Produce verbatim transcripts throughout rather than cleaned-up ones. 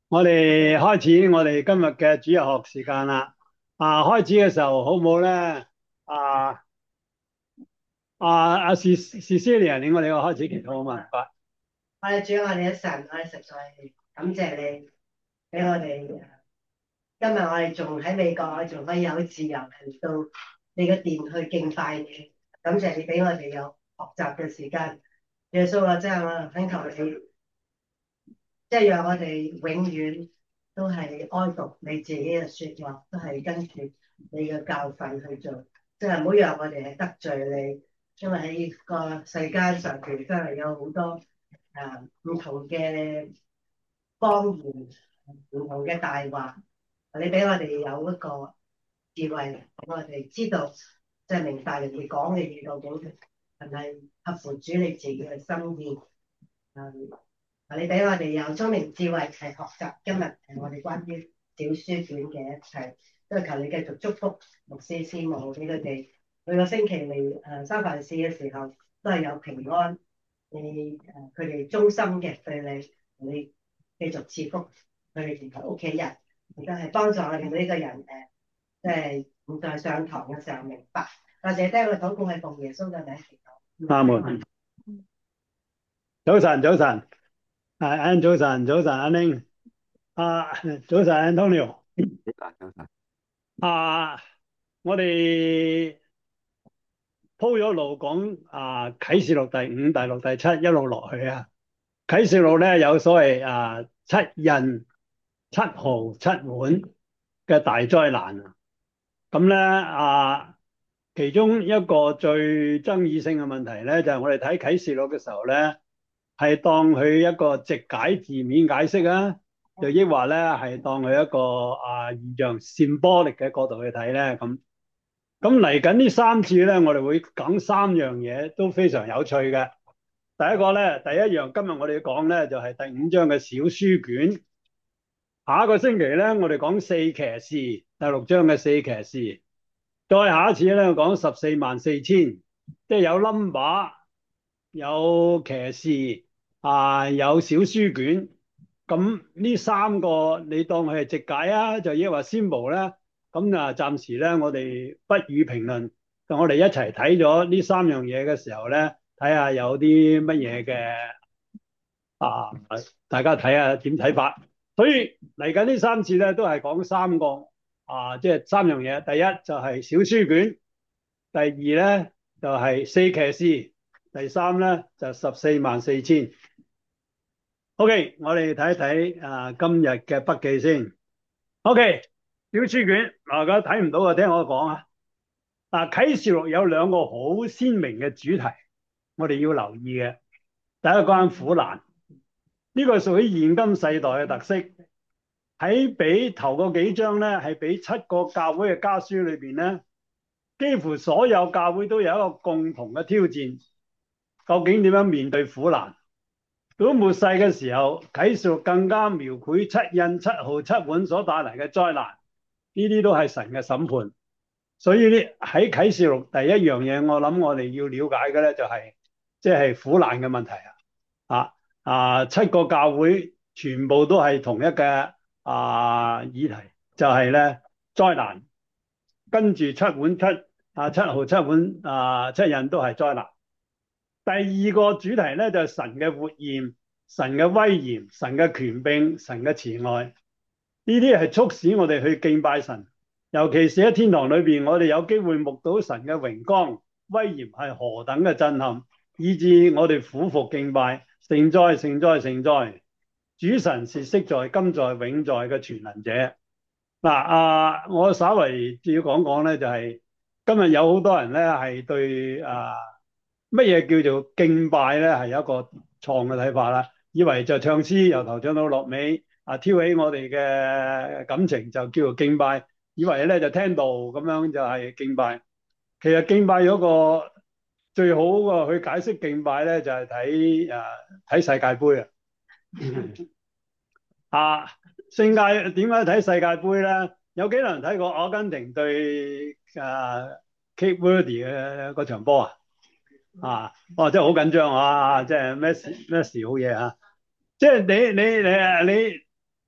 我哋開始我哋今日嘅主日學時間啦。啊，開始嘅時候好唔好咧？啊啊啊！是是 Celia，你我哋個開始祈禱好嘛？唔該。 我哋主，我哋嘅神，我哋實在感謝你，俾我哋今日我哋仲喺美國，我哋仲可以有自由嚟到你嘅殿去敬拜你。感謝你俾我哋有學習嘅時間。耶穌啊，真係我懇求你，即係讓我哋永遠都係愛讀你自己嘅說話，都係跟住你嘅教訓去做，即係唔好讓我哋係得罪你。因為喺個世間上邊真係有好多誒唔同嘅方言，唔同嘅大話。你俾我哋有一個智慧，俾我哋知道，即係明白人哋講嘅嘢究竟係咪合乎主你自己嘅心意。嗯，你俾我哋有聰明智慧係學習今日誒我哋關於小書卷嘅一切，都係求你繼續祝福牧師師母俾佢哋每個星期嚟誒三藩市嘅時候都係有平安。你誒佢哋忠心嘅對你，你繼續賜福佢哋同屋企人，而家係幫助我哋呢個人誒，即係唔再上堂嘅時候明白。多謝聽我禱告係奉耶穌嘅名祈禱。 阿門。早晨，早晨，係安早晨，早晨，阿寧，啊，早晨，Antonio。 幾大相信？ 啊，我哋鋪咗路講啊啟示錄第五、第六、第七一路落去啊。啟示錄咧有所謂啊七印、七號、七碗嘅大災難啊。咁咧啊，其中一個最爭議性嘅問題咧，就係我哋睇啟示錄嘅時候咧，係當佢一個直解字面解釋啊，就抑或咧係當佢一個啊異象 symbolic 嘅角度去睇咧咁。咁嚟緊呢三次咧，我哋會講三樣嘢都非常有趣嘅。第一個咧，第一樣今日我哋要講咧就係第五章嘅小書卷。下一個星期咧，我哋講四騎士，第六章嘅四騎士。再下一次咧，講十四萬四千，即係有 number，有騎士啊，有小書卷。咁呢三個你當佢係直解啊，就抑或 symbol 咧？咁啊，暫時咧我哋不予評論。就我哋一齊睇咗呢三樣嘢嘅時候咧，睇下有啲乜嘢嘅啊，大家睇下點睇法。所以嚟緊呢三次咧，都係講三個啊，即係三樣嘢。第一就係小書卷，第二咧就係四騎士，第三咧就十四萬四千。OK，我哋睇一睇啊今日嘅筆記先。OK，小書卷，大家睇唔到啊，聽我講啊。嗱，啟示錄有兩個好鮮明嘅主題，我哋要留意嘅。第一個關苦難，呢個係屬於現今世代嘅特色。喺俾頭嗰幾章咧，係俾七個教會嘅家書裏邊咧，幾乎所有教會都有一個共同嘅挑戰，究竟點樣面對苦難？到末世嘅時候，啟示錄更加描繪七印、七號、七碗所帶嚟嘅災難，呢啲都係神嘅審判。所以呢喺啟示錄第一樣嘢，我諗我哋要了解嘅咧就係即係苦難嘅問題啊！啊啊，七個教會全部都係同一個啊議題，就係咧災難，跟住七碗七啊七號七碗啊七印都係災難。第二個主題咧就係神嘅活驗、神嘅威嚴、神嘅權柄、神嘅慈愛，呢啲係促使我哋去敬拜神。尤其是喺天堂裏邊，我哋有機會目睹神嘅榮光、威嚴係何等嘅震撼，以致我哋俯伏敬拜。聖哉，聖哉，聖哉！主神是昔在、今在、永在嘅全能者。嗱啊，我稍為要講講咧，就係今日有好多人咧係對啊乜嘢叫做敬拜咧係有一個錯誤嘅睇法啦，以為就唱詩由頭唱到落尾啊，挑起我哋嘅感情就叫做敬拜，以為咧就聽道咁樣就係敬拜。其實敬拜嗰個最好個去解釋敬拜咧，就係睇啊睇世界盃啊。啊，世界點解睇世界盃咧？有幾多人睇過阿根廷對啊 Cape Verde 嘅嗰場波啊？啊，哇！真係好緊張啊！即係 Messi Messi 好嘢啊！即係你你你啊你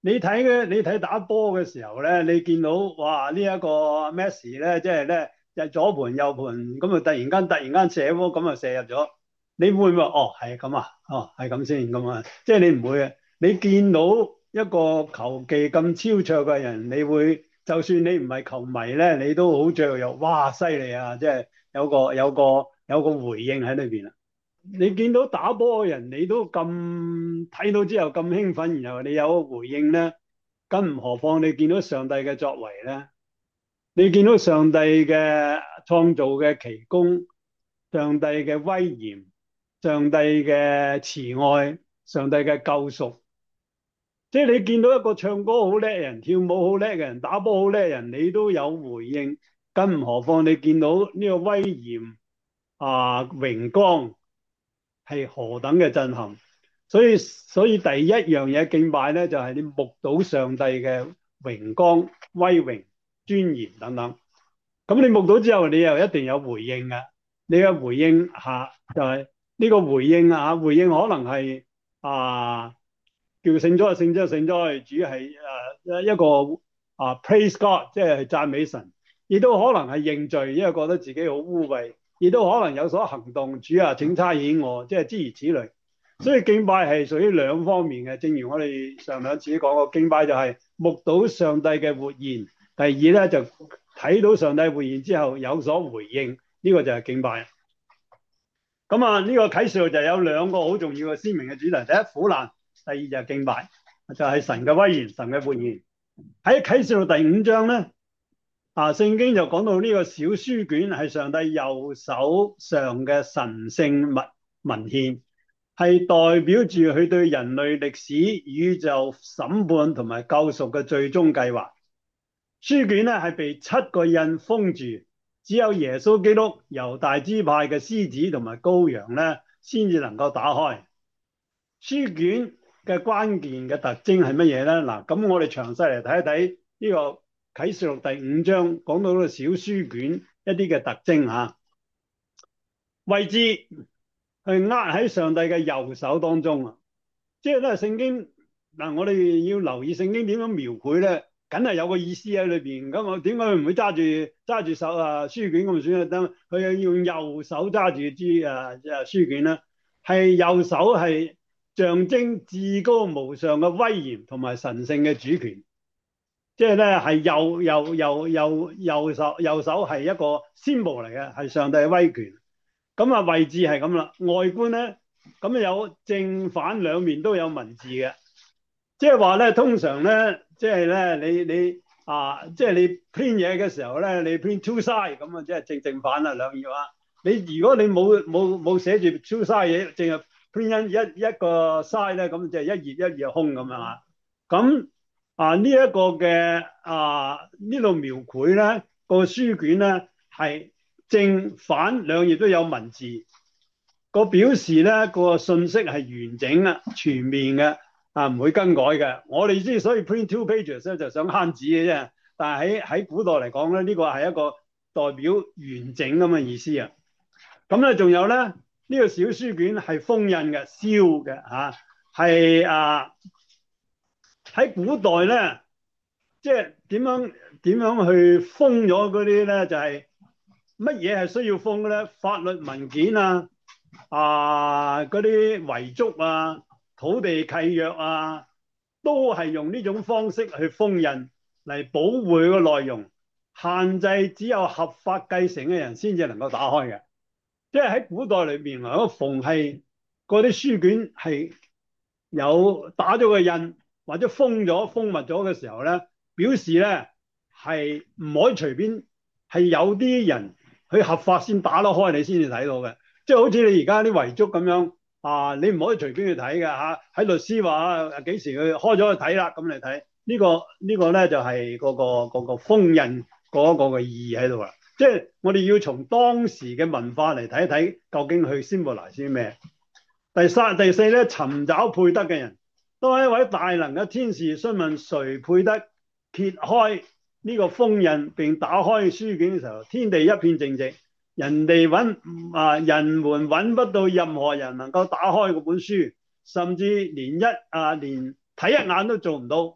你睇嘅你睇打波嘅時候咧，你見到哇呢一個 Messi 咧，即係咧就左盤右盤咁啊，突然間突然間射波咁啊射入咗，你會唔會哦係咁啊？哦係咁先咁啊？即係你唔會嘅。你見到一個球技咁超卓嘅人，你會就算你唔係球迷咧，你都好雀躍，哇犀利啊！即係有個有個有個回應喺裏邊啊！你見到打波嘅人，你都咁睇到之後咁興奮，然後你有個回應咧，更唔何況你見到上帝嘅作為咧？你見到上帝嘅創造嘅奇功，上帝嘅威嚴，上帝嘅慈愛，上帝嘅救贖，即係你見到一個唱歌好叻嘅人、跳舞好叻嘅人、打波好叻嘅人，你都有回應，更唔何況你見到呢個威嚴啊、榮光。係何等嘅震撼，所以所以第一樣嘢敬拜咧，就係、是、你目睹上帝嘅榮光、威榮、尊嚴等等。咁你目睹之後，你又一定有回應嘅。你嘅回應下就係、是、呢個回應啊，回應可能係啊叫聖哉聖哉聖哉，主係誒一個啊 praise God，即係讚美神，亦都可能係認罪，因為覺得自己好污穢。亦都可能有所行動，主啊，請差遣我，即係諸如此類。所以敬拜係屬於兩方面嘅，正如我哋上兩次講過，敬拜就係目睹上帝嘅活現，第二咧就睇到上帝活現之後有所回應，呢、這個就係敬拜。咁啊，呢個啟示錄就有兩個好重要嘅鮮明嘅主題，第一苦難，第二就係敬拜，就係、是、神嘅威嚴、神嘅活現。喺啟示錄第五章咧。啊，聖經就講到呢個小書卷係上帝右手上嘅神聖文文獻，係代表住佢對人類歷史、宇宙審判同埋救贖嘅最終計劃。書卷咧係被七個印封住，只有耶穌基督、猶大支派嘅獅子同埋羔羊咧，先至能夠打開。書卷嘅關鍵嘅特徵係乜嘢咧？嗱，咁我哋詳細嚟睇一睇呢個。啟示錄第五章講到呢個小書卷一啲嘅特徵吓，位置係握喺上帝嘅右手當中啊，即係咧聖經嗱，我哋要留意聖經點樣描繪咧，梗係有個意思喺裏邊。咁我點解佢唔會揸住揸住手啊書卷咁算啊？得佢要用右手揸住支誒誒書卷咧，係右手係象徵至高無上嘅威嚴同埋神聖嘅主權。即係咧，係右右右右右手右手係一個 symbol 嚟嘅，係上帝嘅威權。咁啊位置係咁啦，外觀咧咁有正反兩面都有文字嘅。即係話咧，通常咧，即係咧，你你啊，即係你 print 嘢嘅時候咧，你 print two side 咁啊，即係正正反啦兩頁啊。你如果你冇冇冇寫住 two side 嘢，淨係 print 一一個 side 咧，咁就係一頁一頁空咁樣啊。咁啊！呢、這、一個嘅啊呢度描繪咧個書卷咧係正反兩頁都有文字，個表示咧個信息係完整啊、全面嘅啊，唔會更改嘅。我哋之所以 print two pages 咧，就想慳紙嘅啫。但係喺喺古代嚟講咧，呢、這個係一個代表完整咁嘅意思啊。咁咧仲有咧呢、這個小書卷係封印嘅、燒嘅嚇，係啊。喺古代咧，即係點樣點樣去封咗嗰啲咧？就係乜嘢係需要封嘅咧？法律文件啊，啊嗰啲遺囑啊、土地契約啊，都係用呢種方式去封印嚟保護個內容，限制只有合法繼承嘅人先至能夠打開嘅。即係喺古代裏邊，如果逢係嗰啲書卷係有打咗個印，或者封咗封密咗嘅時候咧，表示咧係唔可以隨便，係有啲人去合法先打得開，你先至睇到嘅。即係好似你而家啲遺囑咁樣啊，你唔可以隨便去睇嘅嚇。喺律師話幾時去開咗去睇啦，咁你睇呢個呢個咧就係嗰個嗰個封印嗰個嘅意義喺度啦。即係我哋要從當時嘅文化嚟睇一睇，究竟去 symbolize 啲咩？第三第四咧，尋找配得嘅人。當一位大能嘅天使詢問誰配得揭開呢個封印並打開書卷嘅時候，天地一片靜寂，人哋揾啊人們揾不到任何人能夠打開嗰本書，甚至連一啊連睇一眼都做唔到。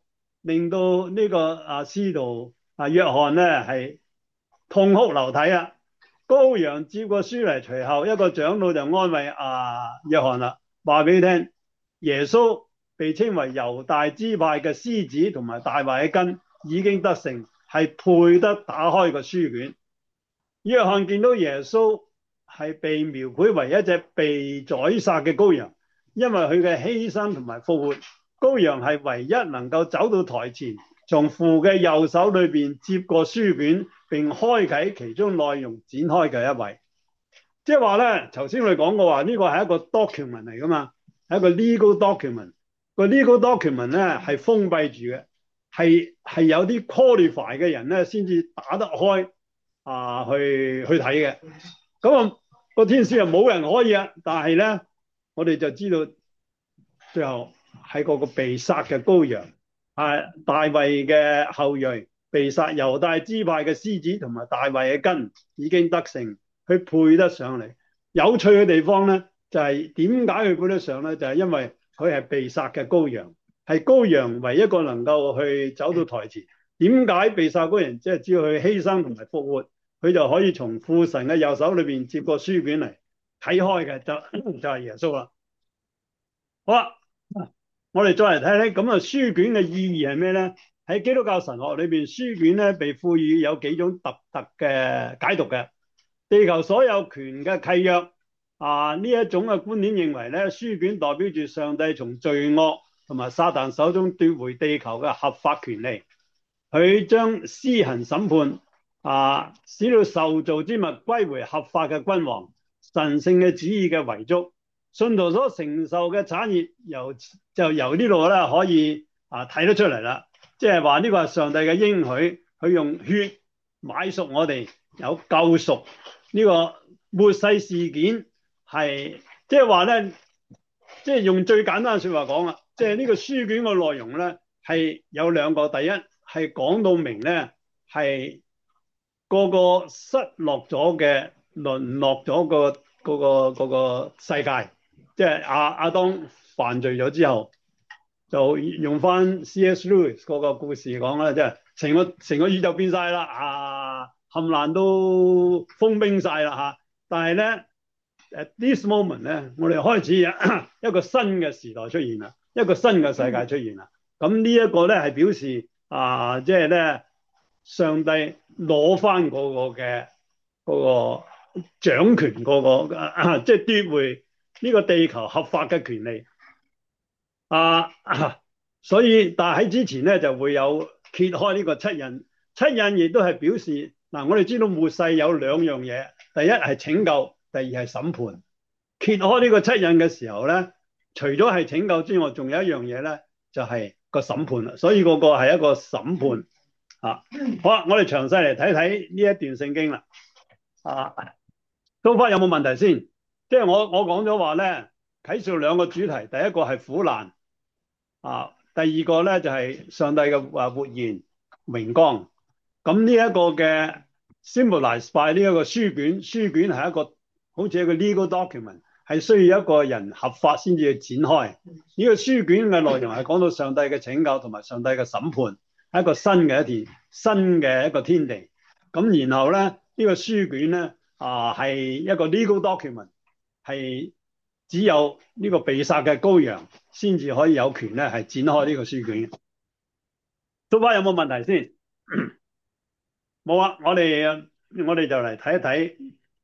令到呢個啊司徒啊約翰咧係痛哭流涕啊。羔羊接過書嚟，隨後一個長老就安慰啊約翰啦，話俾佢聽，耶穌被稱為猶大支派嘅獅子同埋大衛嘅根已經得勝，係配得打開個書卷。約翰見到耶穌係被描繪為一隻被宰殺嘅羔羊，因為佢嘅犧牲同埋復活，羔羊係唯一能夠走到台前，從父嘅右手裏邊接過書卷，並開啟其中內容展開嘅一位。即係話咧，頭先我哋講過話，呢個係一個 document 嚟噶嘛，係一個 legal document。個 legal document 咧係封閉住嘅，係係有啲 qualify 嘅人咧先至打得開啊去去睇嘅。咁啊個天使又冇人可以啊，但係咧我哋就知道最後係嗰個被殺嘅羔羊，係大衛嘅後裔，被殺猶大支派嘅獅子同埋大衛嘅根已經得勝，佢配得上嚟。有趣嘅地方咧就係點解佢配得上咧？就係、是、因為佢係被殺嘅羔羊，係羔羊唯一一個能夠去走到台前。點解被殺羔羊？即係只要佢犧牲同埋復活，佢就可以從父神嘅右手裏邊接過書卷嚟睇開嘅，就就係耶穌啦。好啦，我哋再嚟睇睇咁啊書卷嘅意義係咩咧？喺基督教神學裏邊，書卷咧被賦予有幾種獨特嘅解讀嘅。地球所有權嘅契約啊，呢一種嘅觀點認為咧，書卷代表住上帝從罪惡同埋撒旦手中奪回地球嘅合法權利，佢將施行審判啊，使到受造之物歸回合法嘅君王，神聖嘅旨意嘅遺囑。信徒所承受嘅產業由就由呢度咧可以啊睇得出嚟啦，即係話呢個係上帝嘅應許，佢用血買贖我哋有救贖。呢個末世事件係即係話咧，即係用最簡單嘅説話講啦，即係呢個書卷嘅內容咧係有兩個，第一係講到明咧係個個失落咗嘅淪落咗個嗰個嗰個世界。即係亞亞當犯罪咗之後，就用翻 C S Lewis 嗰個故事講啦，即係成個成個宇宙變晒啦，啊冚爛都封冰晒啦嚇。但係咧，at this moment 咧，我哋開始一個新嘅時代出現啦，一個新嘅世界出現啦。咁呢一個咧係表示啊，即係咧上帝攞翻嗰個嘅嗰個掌權嗰個，即係奪回呢個地球合法嘅權利啊，所以但係喺之前咧就會有揭開呢個七印，七印亦都係表示嗱，我哋知道末世有兩樣嘢，第一係拯救，第二係審判。揭開呢個七印嘅時候咧，除咗係拯救之外，仲有一樣嘢咧，就係個審判啦。所以嗰個係一個審判啊。好啦，我哋詳細嚟睇睇呢一段聖經啦。啊，東方有冇問題先？即係我我講咗話咧，啟示兩個主題，第一個係苦難啊，第二個咧就係上帝嘅話活現榮光。咁呢一個嘅 symbolize by 呢一個書卷，書卷係一個好似一個 legal document，係需要一個人合法先至去展開。呢個書卷嘅內容係講到上帝嘅拯救同埋上帝嘅審判，係一個新嘅一天，新嘅一個天地。咁然後咧呢個書卷咧啊係一個 legal document。係只有呢個被殺嘅羔羊先至可以有權咧，係展開呢個書卷。蘇花有冇問題先？冇啊！我哋我哋就嚟睇一睇，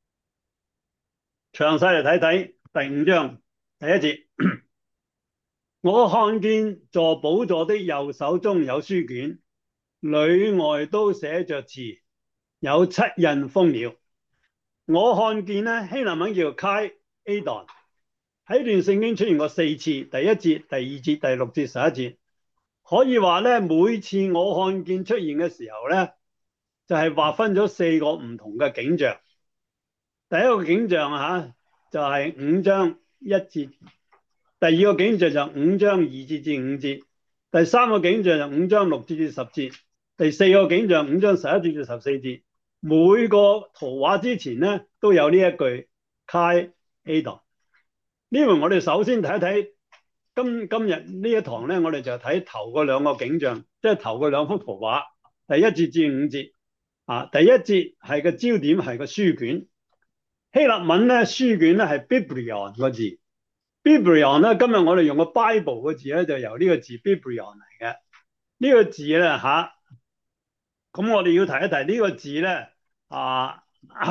詳細嚟睇睇第五章第一節。我看見坐寶座的右手中有書卷，裏外都寫着字，有七印封了。我看見咧希臘文叫 Kai Adon， 喺段聖經出現過四次，第一節、第二節、第六節、十一節，可以話咧每次我看見出現嘅時候咧，就係、是、劃分咗四個唔同嘅景象。第一個景象吓就係、是、五章一節，第二個景象就五章二節至五節，第三個景象就五章六節至十節，第四個景象五章十一節至十四節。每個圖畫之前咧都有呢一句 Kai Adon。呢回我哋首先睇一睇今今日呢一堂咧，我哋就睇頭嗰兩個景象，即係頭嗰兩幅圖畫，第一節至五節。啊，第一節係個焦點係個書卷，希臘文咧書卷咧係 biblion 個字，biblion 咧今日我哋用個 Bible 個字咧就由呢個字 biblion 嚟嘅。呢個字咧吓，咁我哋要提一提呢個字咧啊，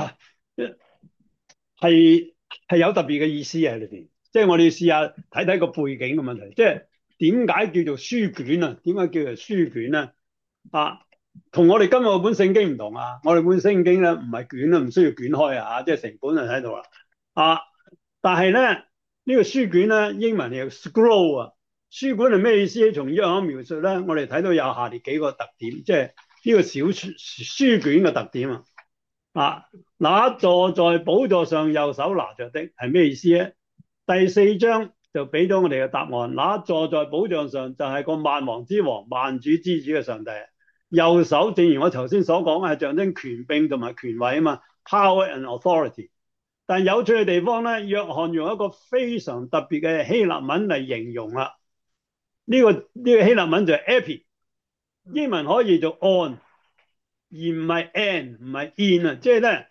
係係有特別嘅意思喺裏邊，即係我哋要試下睇睇個背景嘅問題，即係點解叫做書卷啊？點解叫做書卷咧？啊，同我哋今日嗰本聖經唔同啊！我哋本聖經咧唔係卷啊，唔需要捲開啊，即係成本就喺度啦。啊，但係咧呢、呢個書卷咧英文係 scroll 啊，書卷係咩意思？從約翰描述咧，我哋睇到有下列幾個特點，即係呢個小書書卷嘅特點啊。啊，那坐在寶座上右手拿着的係咩意思咧？第四章就俾咗我哋嘅答案。那坐在寶座上就係個萬王之王、萬主之主嘅上帝。右手正如我頭先所講，係象徵權柄同埋權位啊嘛 ，power and authority。但有趣嘅地方咧，約翰用一個非常特別嘅希臘文嚟形容啦。呢、這個呢、這個希臘文就係 epi， 英文可以做 on。而唔係 and 唔係 in 啊，即係咧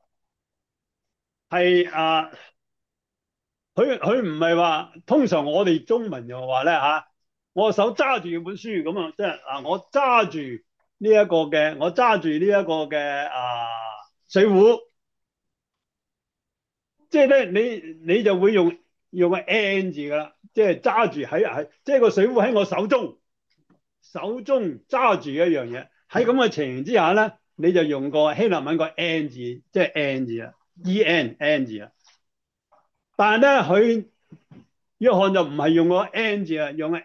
係啊，佢佢唔係話通常我哋中文就話咧嚇，我手揸住本書咁啊，即係啊，我揸住呢一個嘅，我揸住呢一個嘅啊水壺，即係咧你你就會用用個 and 字噶啦，即係揸住喺喺，即係個水壺喺我手中，手中揸住一樣嘢，喺咁嘅情形之下咧。你就用個希臘文個 n 字，即係 n 字啦，e n n 字啦。但係咧，佢約翰就唔係用個 n 字啊，用個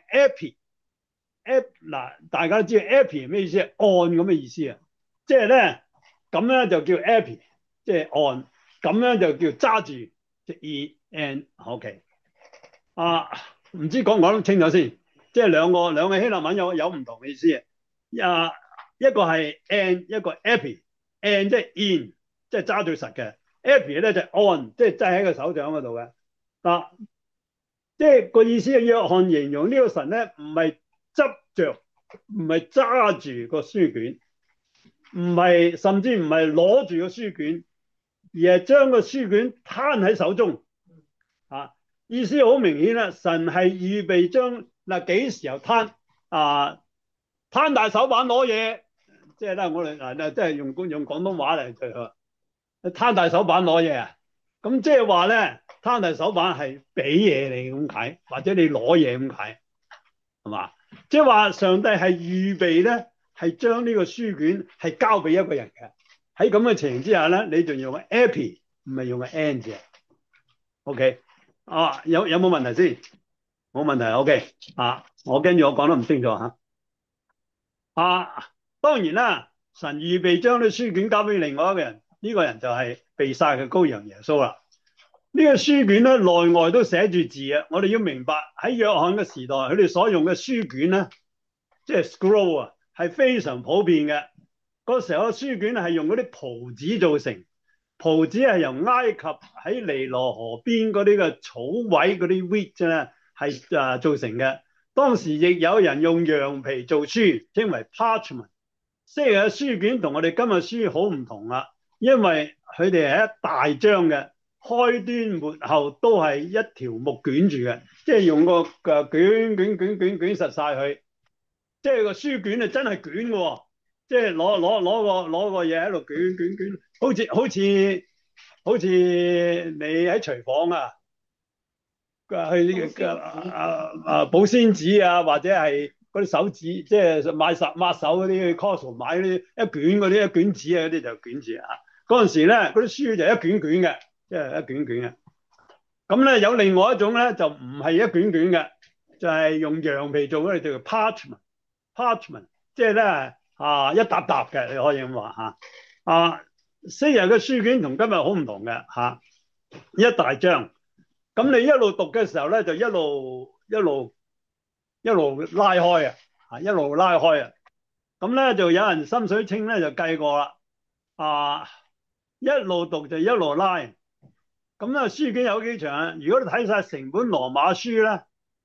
epi。ep 嗱，大家都知道 epi 係咩意思？按咁嘅意思啊，即係咧咁樣就叫 epi，即係按，咁樣就叫揸住，即係 e n。OK 啊，唔知講唔講得清楚先？即係兩個兩個希臘文有有唔同嘅意思啊。一個係 and， 一個 epi。and 即係 in， 即係揸住實嘅。epi 咧就係 on， 即係揸喺個手掌嗰度嘅。嗱，即係個意思係約翰形容呢個神咧，唔係執着，唔係揸住個書卷，唔係甚至唔係攞住個書卷，而係將個書卷攤喺手中。啊，意思好明顯啦，神係預備將嗱幾時又攤啊，攤大手板攞嘢。即係咧，我哋嗱，即係用用廣東話嚟對佢，攤大手板攞嘢啊！咁即係話咧，攤大手板係俾嘢你咁解，或者你攞嘢咁解，係嘛？即係話上帝係預備咧，係將呢個書卷係交俾一個人嘅。喺咁嘅情形之下咧，你仲用個 epi， 唔係用個 and 字。OK，啊，有有冇問題先？冇問題。OK，啊，我跟住我講得唔清楚嚇。啊，當然啦，神預備將啲書卷交俾另外一個人，呢、這個人就係被殺嘅羔羊耶穌啦。呢、這個書卷咧內外都寫住字啊！我哋要明白喺約翰嘅時代，佢哋所用嘅書卷咧，即係 scroll 啊，係非常普遍嘅。嗰時候嘅書卷係用嗰啲蒲紙做成，蒲紙係由埃及喺尼羅河邊嗰啲嘅草位嗰啲 wheat 咧係啊做成嘅。當時亦有人用羊皮做書，稱為 parchment。昔日嘅書卷同我哋今日書好唔同啦，因為佢哋係一大張嘅，開端末後都係一條木捲住嘅，即係用個嘅捲捲捲捲捲實晒佢。即係個書卷係真係捲嘅，即係攞攞攞個攞個嘢喺度捲捲捲，好似好似好似你喺廚房啊。去嘅啊啊保鮮紙啊，或者係嗰啲手紙，即係買十抹手嗰啲去 Costco 買嗰啲一卷嗰啲一卷紙啊，嗰啲就卷紙啊。嗰陣時咧，嗰啲書就一卷卷嘅，即係一卷卷嘅。咁咧有另外一種咧，就唔係一卷卷嘅，就係用羊皮做嘅，叫做 parchment。parchment 即係咧啊一沓沓嘅，你可以咁話嚇。啊，昔日嘅書卷同今日好唔同嘅嚇，一大張。咁你一路讀嘅時候咧，就一路一路一路拉開啊，啊一路拉開啊。咁咧就有人心水清咧就計過啦，啊一路讀就一路拉。咁咧書卷有幾長啊？如果你睇晒成本羅馬書咧，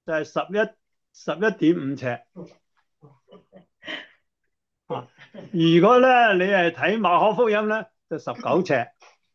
就係十一十一點五尺。啊，如果咧你係睇馬可福音咧，就十九尺。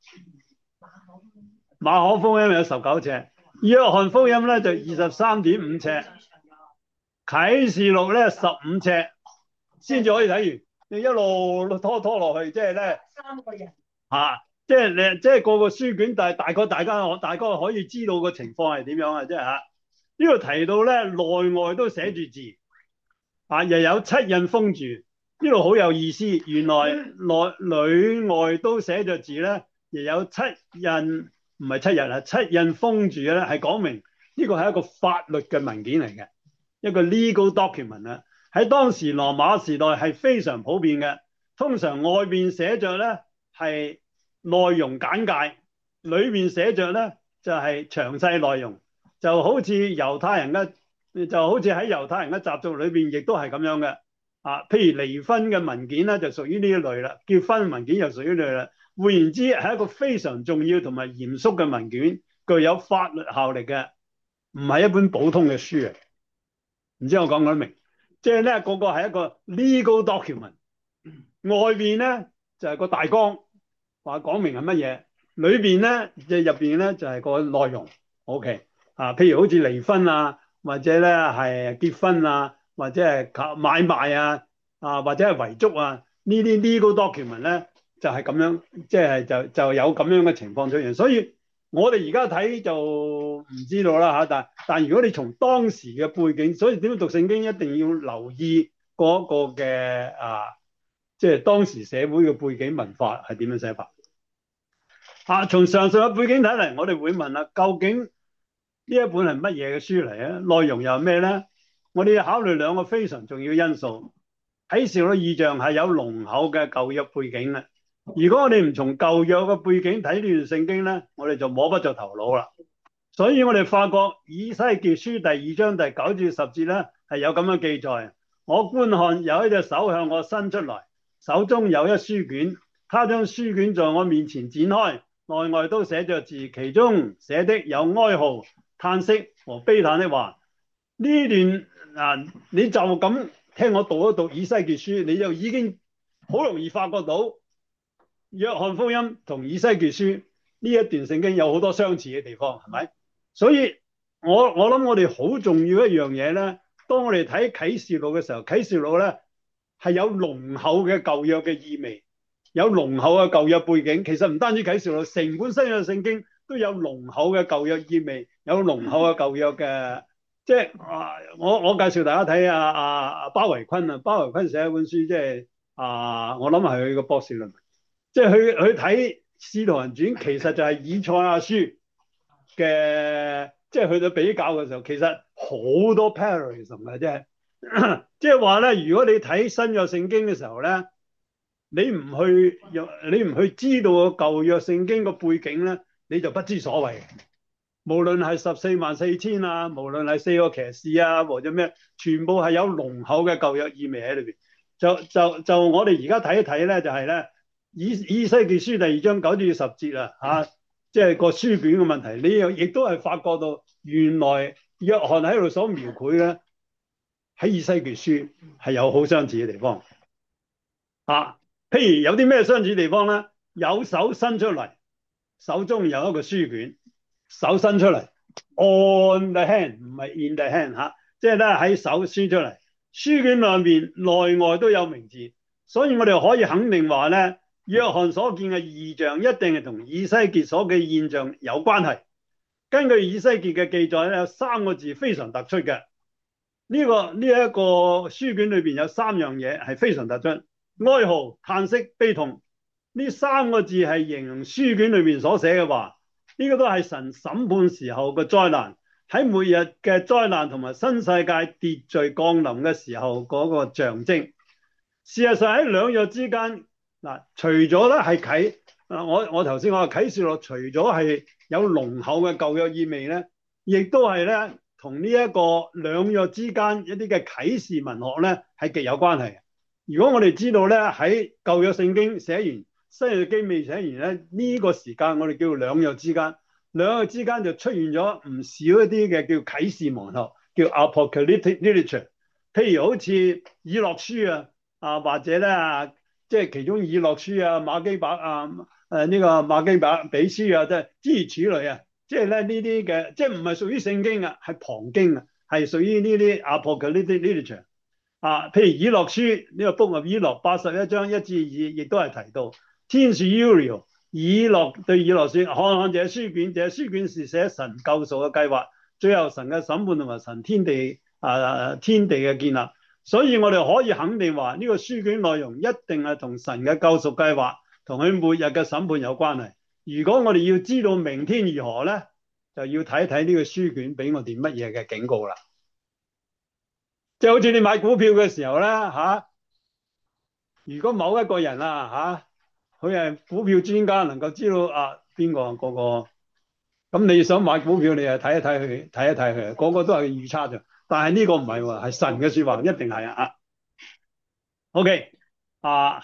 馬可福音有十九尺，約翰福音咧就二十三點五尺，啟示錄咧十五尺，先至可以睇完。你一路拖拖落去，即係咧三個人啊，即係你即係個個書卷，但係大概大家我大概可以知道個情況係點樣啊？即係嚇呢度提到咧內外都寫住字，啊又有七印封住，呢度好有意思。原來內裏外都寫着字咧，亦有七印。唔係七日啊，七印封住嘅咧，係講明呢個係一個法律嘅文件嚟嘅，一個 legal document 啊。喺當時羅馬時代係非常普遍嘅。通常外邊寫着咧係內容簡介，裏邊寫着咧就係詳細內容，就好似猶太人嘅，就好似喺猶太人嘅習俗裏邊，亦都係咁樣嘅。啊，譬如離婚嘅文件咧，就屬於呢一類啦；結婚文件就屬於呢類啦。換言之，係一個非常重要同埋嚴肅嘅文件，具有法律效力嘅，唔係一本普通嘅書啊！唔知我講唔講得明？即係咧，個個係一個 legal document，外邊咧就係個大綱，話講明係乜嘢；裏邊咧即係入邊咧就係個內容。OK 啊，譬如好似離婚啊，或者咧係結婚啊，或者係買賣啊，啊或者係遺囑啊，呢啲 legal document 咧。就係咁樣，即係就就有咁樣嘅情況出現，所以我哋而家睇就唔知道啦嚇。但但如果你從當時嘅背景，所以點樣讀聖經一定要留意嗰個嘅啊，即係當時社會嘅背景文化係點樣寫法啊？從上述嘅背景睇嚟，我哋會問啦，究竟呢一本係乜嘢嘅書嚟啊？內容又係咩咧？我哋要考慮兩個非常重要因素。啟示錄異象係有濃厚嘅舊約背景嘅。如果我哋唔從舊約嘅背景睇呢段聖經咧，我哋就摸不着頭腦啦。所以我哋發覺以西結書第二章第九至十節咧係有咁樣記載：我觀看有一隻手向我伸出來，手中有一書卷，他將書卷在我面前展開，內外都寫着字，其中寫的有哀號、嘆息和悲嘆的話。呢段啊，你就咁聽我讀一讀以西結書，你就已經好容易發覺到。約翰福音同以西結書呢一段聖經有好多相似嘅地方，係咪？所以我我諗我哋好重要一樣嘢咧，當我哋睇啟示錄嘅時候，啟示錄咧係有濃厚嘅舊約嘅意味，有濃厚嘅舊約背景。其實唔單止啟示錄，成本新約聖經都有濃厚嘅舊約意味，有濃厚嘅舊約嘅，即係啊，我我介紹大家睇下阿阿巴維坤啊，巴維坤寫一本書，即係啊，我諗係佢個博士論文。即係去去睇《使徒行傳》，其實就係以賽亞書嘅，即係去到比較嘅時候，其實好多 parallelism 嘅，即係即係話咧，如果你睇新約聖經嘅時候咧，你唔去你唔去知道個舊約聖經個背景咧，你就不知所謂。無論係十四萬四千啊，無論係四個騎士啊，或者咩，全部係有濃厚嘅舊約意味喺裏邊。就就就我哋而家睇一睇咧，就係咧。以以西結書第二章九至十節啊，嚇，即係個書卷嘅問題，你又亦都係發覺到原來約翰喺度所描繪咧，喺以西結書係有好相似嘅地方啊。譬如有啲咩相似地方咧？有手伸出嚟，手中有一個書卷，手伸出嚟 ，on the hand 唔係 in the hand 嚇，即係咧喺手伸出嚟，書卷兩邊內外都有名字，所以我哋可以肯定話咧。約翰所見嘅異象一定係同以西結所嘅現象有關係。根據以西結嘅記載咧，有三個字非常突出嘅。呢、這個呢一、這個書卷裏邊有三樣嘢係非常突出：哀號、嘆息、悲痛。呢三個字係形容書卷裏邊所寫嘅話。呢、這個都係神審判時候嘅災難，喺末日嘅災難同埋新世界秩序降臨嘅時候嗰個象徵。事實上喺兩約之間。嗱，除咗咧係啟，啊，我我頭先我話啟示錄，除咗係有濃厚嘅舊約意味咧，亦都係咧同呢一個兩約之間一啲嘅啟示文學咧係極有關係嘅。如果我哋知道咧喺舊約聖經寫完，新約經未寫完咧，呢個時間我哋叫兩約之間，兩約之間就出現咗唔少一啲嘅叫啟示文學， 叫 apocalyptic literature，譬如好似以諾書啊，啊或者咧啊，即係其中以諾書啊、馬基白啊、誒、啊、呢、這個馬基白比書啊，即係諸如此類啊，即係咧呢啲嘅，即係唔係屬於聖經啊，係旁經啊，係屬於呢啲 apocalyptic literature。啊，譬如以諾書呢、這個 book of 以諾八十一章一至二，亦都係提到天使 Uriel， 以諾對以諾說：看看這書卷，這書卷是寫神救贖嘅計劃，最後神嘅審判同埋神天地啊天地嘅建立。所以我哋可以肯定話，呢、這個書卷內容一定係同神嘅救贖計劃同佢末日嘅審判有關係。如果我哋要知道明天如何咧，就要睇睇呢個書卷俾我哋乜嘢嘅警告啦。即係好似你買股票嘅時候咧嚇、啊，如果某一個人啊嚇，佢、啊、係股票專家，能夠知道啊邊個個個，咁你想買股票，你就睇一睇佢，睇一睇佢，個個都係預測啫。但係呢個唔係喎，係神嘅説話，一定係啊。OK 啊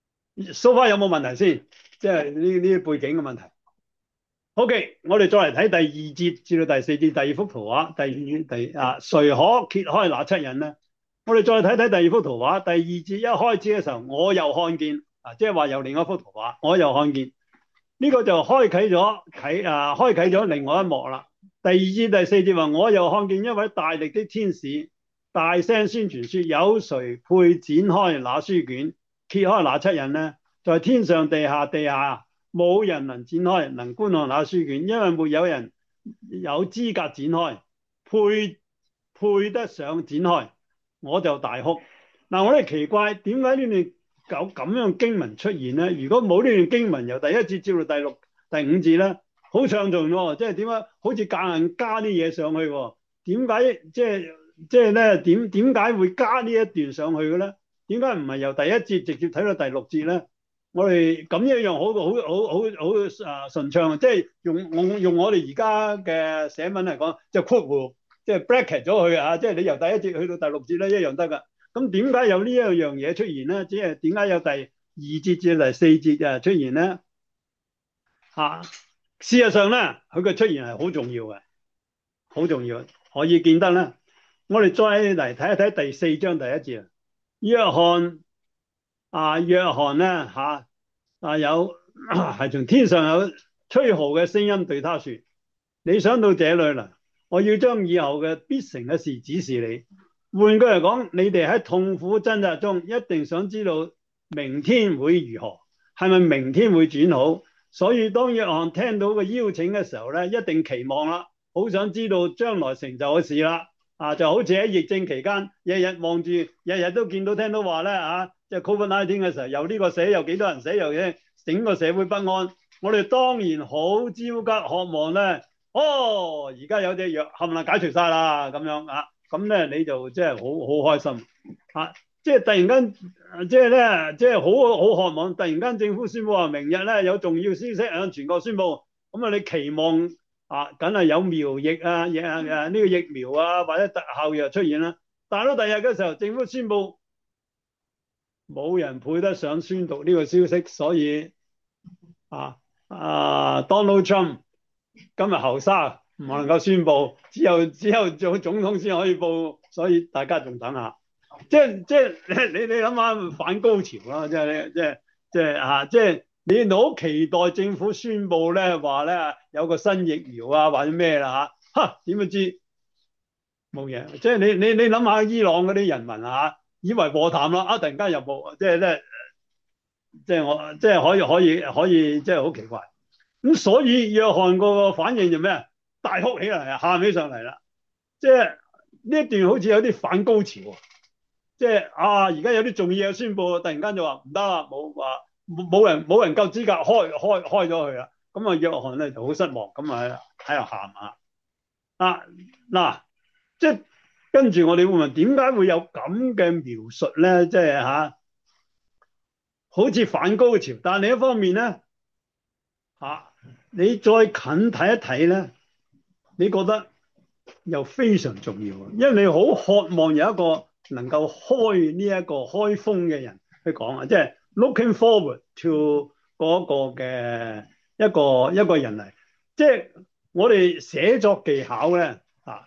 ，so far 有冇問題先？即係呢呢啲背景嘅問題。OK，我哋再嚟睇第二節至到第四節第二幅圖畫，第二第啊，誰可揭開那七印呢？我哋再睇睇第二幅圖畫，第二節一開始嘅時候，我又看見啊，即係話有另一幅圖畫，我又看見呢、這個就開啟咗啟啊，開啟咗另外一幕啦。第二節第四節話，我又看見一位大力的天使大聲宣傳說：有誰配展開那書卷，揭開那七印呢？在天上地下地下，冇人能展開，能觀看那書卷，因為沒有人有資格展開，配配得上展開。我就大哭。嗱，我哋奇怪點解呢段有咁樣經文出現咧？如果冇呢段經文，由第一節至到第六、第五節咧，好暢順喎。即係點解好似夾硬加啲嘢上去喎？點解即係即係咧？點點解會加呢一段上去嘅咧？點解唔係由第一節直接睇到第六節咧？我哋咁一樣好好好好好啊順暢，即係用我用我哋而家嘅寫文嚟講，就括弧，即係 bracket 咗佢啊！即係你由第一節去到第六節咧，一樣得㗎。咁點解有呢一樣嘢出現咧？即係點解有第二節至第四節啊出現咧？嚇，事實上咧，佢嘅出現係好重要嘅，好重要，可以見得咧。我哋再嚟睇一睇第四章第一節啊，約翰。啊，約翰咧嚇啊，有係從天上有吹號嘅聲音對他說：你想到這裏啦，我要將以後嘅必成嘅事指示你。換句嚟講，你哋喺痛苦掙扎中一定想知道明天會如何，係咪明天會轉好？所以當約翰聽到個邀請嘅時候咧，一定期望啦，好想知道將來成就嘅事啦。啊，就好似喺疫症期間，日日望住，日日都見到聽到話咧啊，即係 Covid 十九 嘅時候，又呢個死，又幾多人死，又嘅整個社會不安。我哋當然好焦急，渴望咧，哦，而家有隻藥冚唪唥解除晒啦，咁樣啊，咁咧你就即係好好開心啊！即係突然間，即係咧，即係好好渴望，突然間政府宣布話明日咧有重要消息向全國宣布，咁啊你期望。啊，梗係有苗疫啊，疫啊呢、這個疫苗啊，或者特效藥出現啦。但係到第二日嘅時候，政府宣布冇人配得上宣讀呢個消息，所以啊啊 Donald Trump 今日後生唔能夠宣布，只有只有做總統先可以報，所以大家仲等下。即係即係你你諗下反高潮啦，即係即係即係啊即係。你好期待政府宣布咧，話咧有個新疫苗啊，或者咩啦嚇？嚇點樣知冇嘢？即係你你你諗下伊朗嗰啲人民啊，以為和談啦，啊突然間又冇，即係咧，即係我即係可以可以可以，即係好奇怪。咁所以約翰個反應就咩？大哭起嚟，喊起上嚟啦。即係呢一段好似有啲反高潮，即係啊而家有啲重要嘅宣佈，突然間就話唔得啦，冇話。冇人冇人夠資格開開開咗佢啦，咁啊約翰咧就好失望，咁啊喺度喊啊啊嗱，即係跟住我哋會問點解會有咁嘅描述咧？即係吓，好似反高潮，但係另一方面咧吓、啊，你再近睇一睇咧，你覺得又非常重要，因為你好渴望有一個能夠開呢一個開封嘅人去講啊，即係。Looking forward to 嗰個嘅一個一個人嚟，即係我哋寫作技巧咧啊，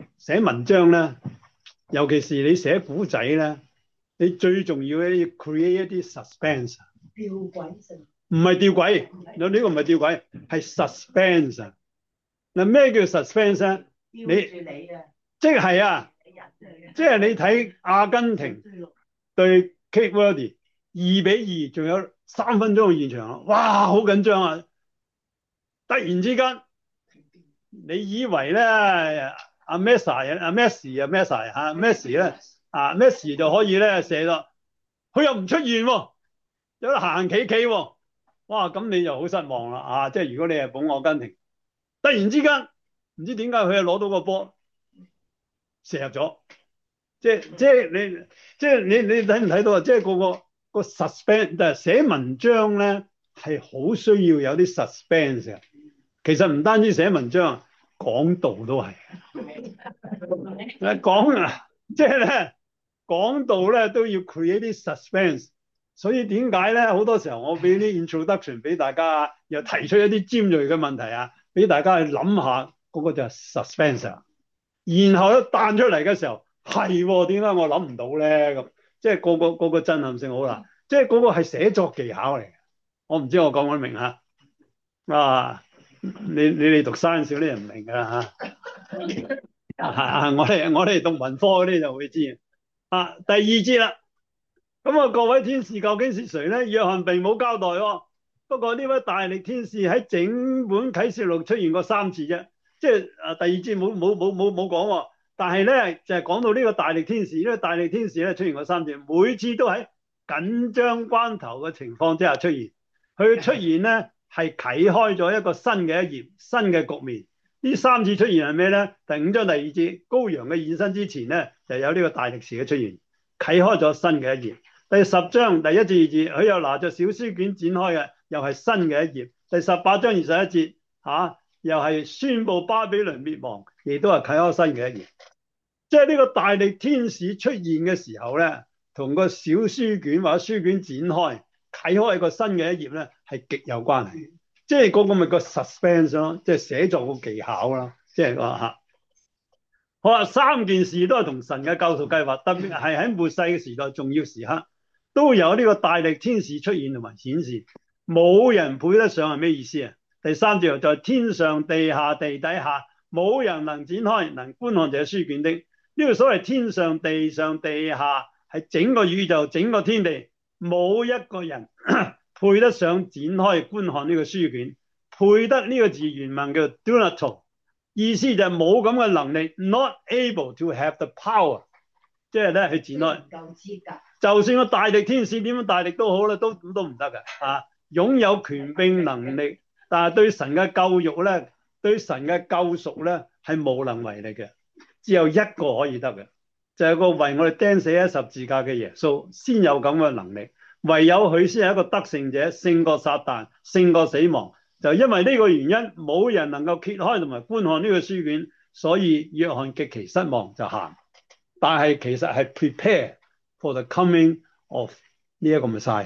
寫文章咧，尤其是你寫古仔咧，你最重要咧要 create 一啲 suspense。 吊詭性。 唔係吊詭，有呢個唔係吊詭，係 suspense。嗱，咩叫 suspense 咧？ 吊住你啊！ 即係啊，即係你睇阿根廷對 Cape Verde 二比二，仲有三分鐘嘅現場啊！哇，好緊張啊！突然之間，你以為咧阿 Messi 阿 Messi 啊 Messi 嚇 Messi 咧啊 Messi 就可以咧射咯，佢又唔出現喎，有得行企企喎，哇！咁你就好失望啦啊！即係如果你係捧阿根廷，突然之間唔知點解佢又攞到個波射入咗。即係即係你即係你你睇唔睇到啊？即係個個個 suspense，但係寫文章咧係好需要有啲 suspense 嘅。其實唔單止寫文章，講道都係。誒講啊，即係咧講道咧都要 create 啲 suspense。所以點解咧好多時候我俾啲 introduction 俾大家，又提出一啲尖鋭嘅問題啊，俾大家去諗下，嗰個就係 suspense 啊。然後一彈出嚟嘅時候。係點解我諗唔到咧？咁即係個個個個震撼性好啦，即係嗰個係寫作技巧嚟嘅。我唔知我講唔講明嚇啊？你你哋讀 science 嗰啲人唔明㗎啦嚇。啊，我哋我哋讀文科嗰啲就會知啊。第二節啦，咁啊各位天使究竟是誰咧？約翰並冇交代喎。不過呢位大力天使喺整本啟示錄出現過三次啫，即係啊第二節冇冇冇冇冇講喎。但係咧就係、是、講到呢個大力天使，呢、這個大力天使咧出現過三次，每次都喺緊張關頭嘅情況之下出現。佢出現咧係啟開咗一個新嘅一頁，新嘅局面。呢三次出現係咩咧？第五章第二節，羔羊嘅現身之前咧就有呢個大力士嘅出現，啟開咗新嘅一頁。第十章第一至二節，佢又拿着小書卷展開嘅，又係新嘅一頁。第十八章二十一節，嚇、啊、又係宣佈巴比倫滅亡，亦都係啟開新嘅一頁。即係呢個大力天使出現嘅時候咧，同個小書卷或者書卷展開，啟開一個新嘅一頁咧，係極有關係。即係嗰個咪個 suspense 咯，即係寫作個技巧咯，即係話嚇。好啦，三件事都係同神嘅救贖計劃，特別係喺末世嘅時代重要時刻，都有呢個大力天使出現同埋顯示，冇人配得上係咩意思啊？第三節就係天上地下地底下，冇人能展開能觀看這書卷的。呢個所謂天上地上地下係整個宇宙整個天地，冇一個人配得上展開觀看呢個書卷。配得呢個字原文叫 dunato， 意思就係冇咁嘅能力 ，not able to have the power， 即係咧去展開。夠資格。就算個大力天使點樣大力都好啦，都都唔得嘅啊！擁有權柄能力，但係對神嘅教育咧，對神嘅救贖咧係無能為力嘅。只有一個可以得嘅，就係個為我哋釘死喺十字架嘅耶穌，先有咁嘅能力。唯有佢先係一個得勝者，勝過撒旦，勝過死亡。就因為呢個原因，冇人能夠揭開同埋觀看呢個書卷，所以約翰極其失望就喊。但係其實係 prepare for the coming of 呢一個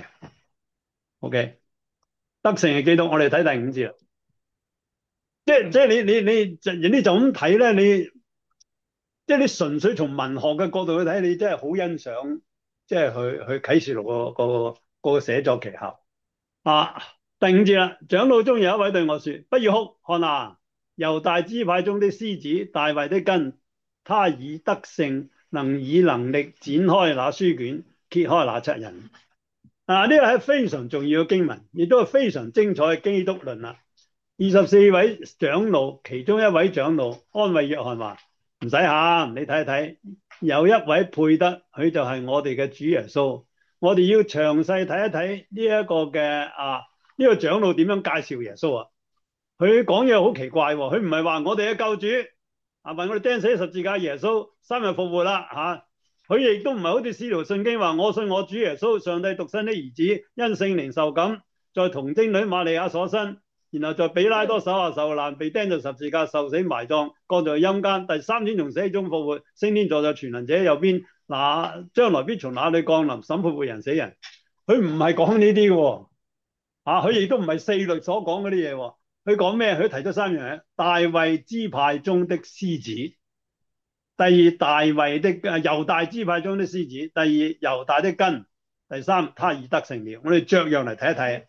Messiah。OK， 得勝嘅基督，我哋睇第五節啦。即係即係你你你就人哋就咁睇咧，你。即係你純粹從文學嘅角度去睇，你真係好欣賞，即係去去啟示錄個個個寫作技巧啊！第五節啦，長老中有一位對我說：不要哭，看啊，猶大支派中的獅子大衛的根，他已得勝，能以能力展開那書卷，揭開那七印。啊！呢個係非常重要嘅經文，亦都係非常精彩嘅基督論啦。二十四位長老，其中一位長老安慰約翰話：唔使喊，你睇一睇，有一位配得，佢就係我哋嘅主耶穌。我哋要詳細睇一睇呢一個嘅啊，呢個長老點樣介紹耶穌啊？佢講嘢好奇怪喎，佢唔係話我哋嘅救主啊，為我哋釘死十字架耶穌三日復活啦嚇。佢亦都唔係好似使徒信經話，我信我主耶穌，上帝獨生的兒子，因聖靈受感，在童貞女瑪利亞所生。然後在比拉多手下受難，被釘在十字架，受死埋葬，降在陰間，第三天從死中復活，升天坐在全能者右邊。嗱，將來必從哪裏降臨審判活人死人？佢唔係講呢啲嘅，啊，佢亦都唔係四律所講嗰啲嘢。佢講咩？佢提出三樣嘢：大衛支派中的獅子， 第二大衛的誒猶大支派中的獅子，第二猶大的根，第三他已得勝了。我哋著樣嚟睇一睇，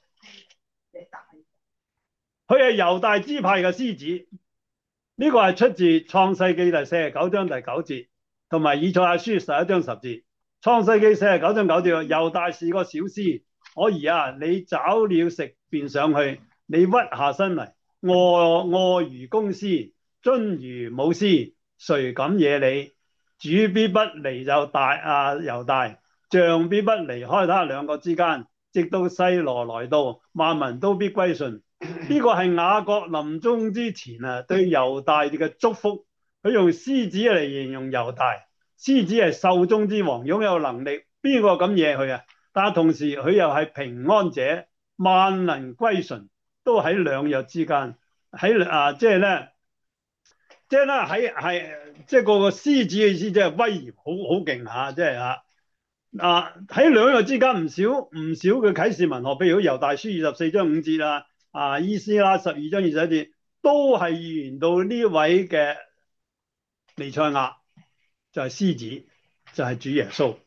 佢係猶大支派嘅獅子。呢個係出自創世記第四十九章第九節，同埋以賽亞書十一章十節。創世記四十九章九節，猶大是個小獅，我兒啊，你找了食便上去，你屈下身嚟，臥臥如公獅，蹲如母獅，誰敢惹你？主必不離就大啊猶大，杖必不離開他兩個之間，直到細羅來到，萬民都必歸順。呢個係雅各臨終之前啊，對猶大嘅祝福。佢用獅子嚟形容猶大，獅子係獸中之王，擁有能力，邊個敢惹佢啊？但係同時佢又係平安者，萬能歸順，都喺兩日之間。喺啊，即係咧，即係咧喺係即係個個獅子嘅意思，即係威嚴，好好勁嚇，即係啊啊喺兩日之間唔少唔少嘅啟示文學，譬如猶大書二十四章五節啊。啊，伊斯拉十二章二十一節都係預言到呢位嘅彌賽亞就係獅子，就係主耶穌。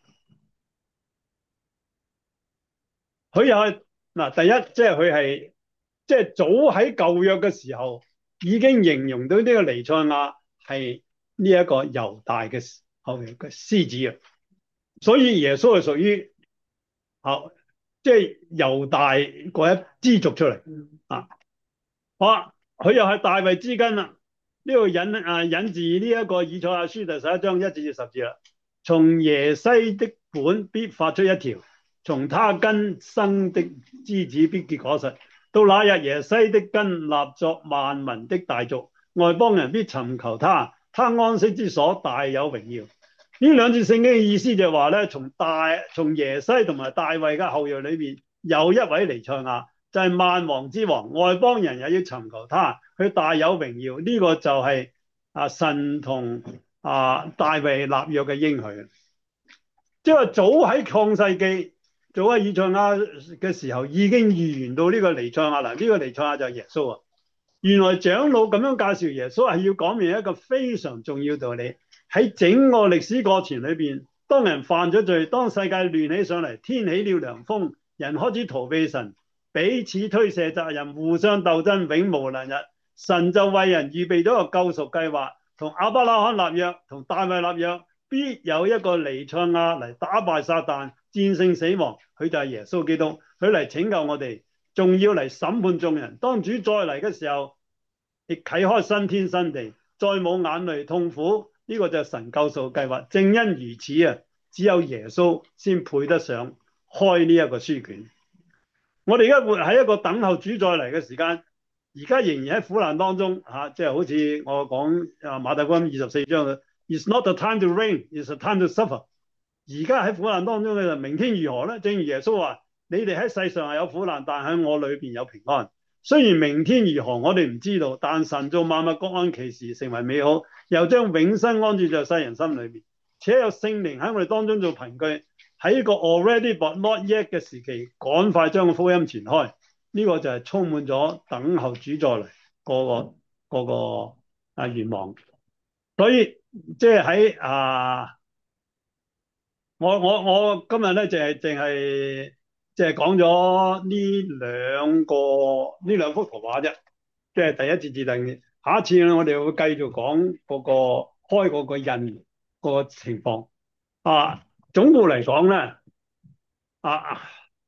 佢又係嗱，第一即係佢係即係早喺舊約嘅時候已經形容到呢個彌賽亞係呢一個猶大嘅後嘅獅子啊，所以耶穌係屬於啊即係猶大嗰一支族出嚟啊。好啊，佢又係大衛之根啦。呢、這個引啊引自呢一個以賽亞書第十一章一至十節啦。從耶西的本必發出一條，從他根生的枝子必結果實。到那日，耶西的根立作萬民的大族，外邦人必尋求他，他安息之所大有榮耀。呢兩節聖經嘅意思就係話咧，從大從耶西同埋大衛嘅後裔裏邊有一位彌賽亞。就係萬王之王，外邦人也要尋求他，佢大有榮耀。呢、這個就係啊神同啊大衛立約嘅應許。即係話早喺創世記，早喺以賽亞嘅時候已經預言到呢個彌賽亞啦。呢、這個彌賽亞就係耶穌啊。原來長老咁樣介紹耶穌係要講明一個非常重要道理。喺整個歷史過程裏邊，當人犯咗罪，當世界亂起上嚟，天起了涼風，人開始逃避神，彼此推卸責任，互相鬥爭，永無能日。神就為人預備咗個救贖計劃，同亞伯拉罕立約，同大衛立約，必有一個彌賽亞嚟打敗撒旦，戰勝死亡。佢就係耶穌基督，佢嚟拯救我哋，仲要嚟審判眾人。當主再嚟嘅時候，亦啟開新天新地，再冇眼淚痛苦。呢、這個就係神救贖計劃。正因如此啊，只有耶穌先配得上開呢一個書卷。我哋而家活喺一個等候主再嚟嘅時間，而家仍然喺苦難當中嚇、啊，即係好似我講啊馬太福音二十四章嘅 It's not the time to reign, it's the time to suffer。而家喺苦難當中咧，明天如何咧？正如耶穌話：你哋喺世上係有苦難，但喺我裏邊有平安。雖然明天如何我哋唔知道，但神造萬物各按其時成為美好，又將永生安置在世人心裏邊，且有聖靈喺我哋當中做憑據。喺一個 already but not yet 嘅時期，趕快將個福音傳開。呢、這個就係充滿咗等候主再嚟個個個個啊願望。所以即係喺啊，我我我今日咧就係淨係即係講咗呢兩個呢兩幅圖畫啫。即係第一節至第二節，下一次咧我哋會繼續講嗰、那個開嗰個印個情況啊。總括嚟講咧，啊，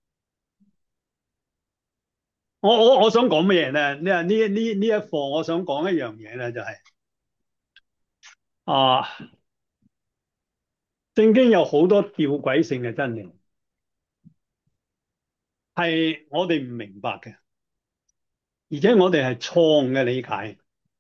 我我我想講乜嘢咧？呢呢呢呢一課我想講一樣嘢咧，就係、是、啊，聖經有好多吊詭性嘅真理，係我哋唔明白嘅，而且我哋係錯誤嘅理解。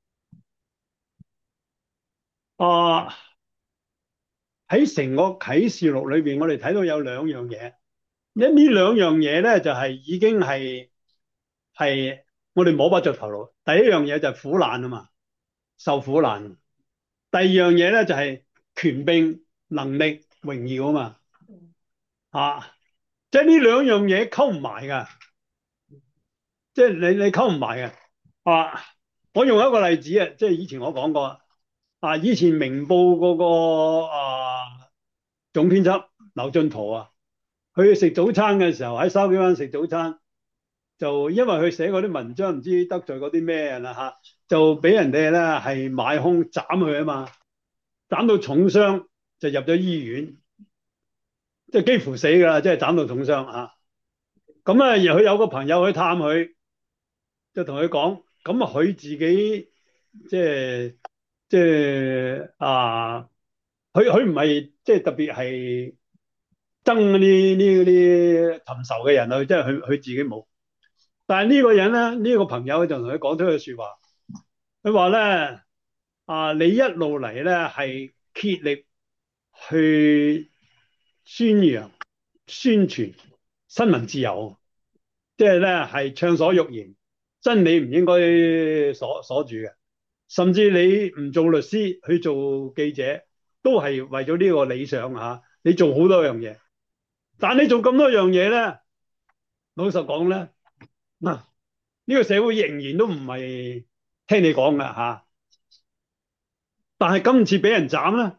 啊，喺成個啟示錄裏邊，我哋睇到有兩樣嘢。呢呢兩樣嘢咧，就係、是、已經係係我哋摸不着頭腦。第一樣嘢就係苦難啊嘛，受苦難。第二樣嘢咧就係、是、權柄、能力、榮耀啊嘛。啊，即係呢兩樣嘢溝唔埋噶，即係你你溝唔埋嘅。啊，我用一個例子啊，即係以前我講過。 啊，以前明報嗰個啊總編輯劉進圖啊，佢食早餐嘅時候喺筲箕灣食早餐，就因為佢寫嗰啲文章唔知得罪嗰啲咩人啦嚇，就俾人哋咧係買兇斬佢啊嘛，斬到重傷就入咗醫院，即係幾乎死㗎啦，即係斬到重傷嚇。咁啊，而佢有個朋友去探佢，就同佢講，咁啊佢自己即係即係啊，佢佢唔係即係特別係憎呢呢啲尋仇嘅人啊，即係佢佢自己冇。但係呢個人咧，呢、呢個朋友就同佢講咗句説話，佢話咧啊，你一路嚟咧係竭力去宣揚、宣傳新聞自由，即係咧係暢所欲言，真理唔應該鎖鎖住嘅。甚至你唔做律師去做記者，都係為咗呢個理想嚇。你做好多樣嘢，但你做咁多樣嘢咧，老實講咧，嗱，呢個社會仍然都唔係聽你講㗎嚇。但係今次俾人斬咧，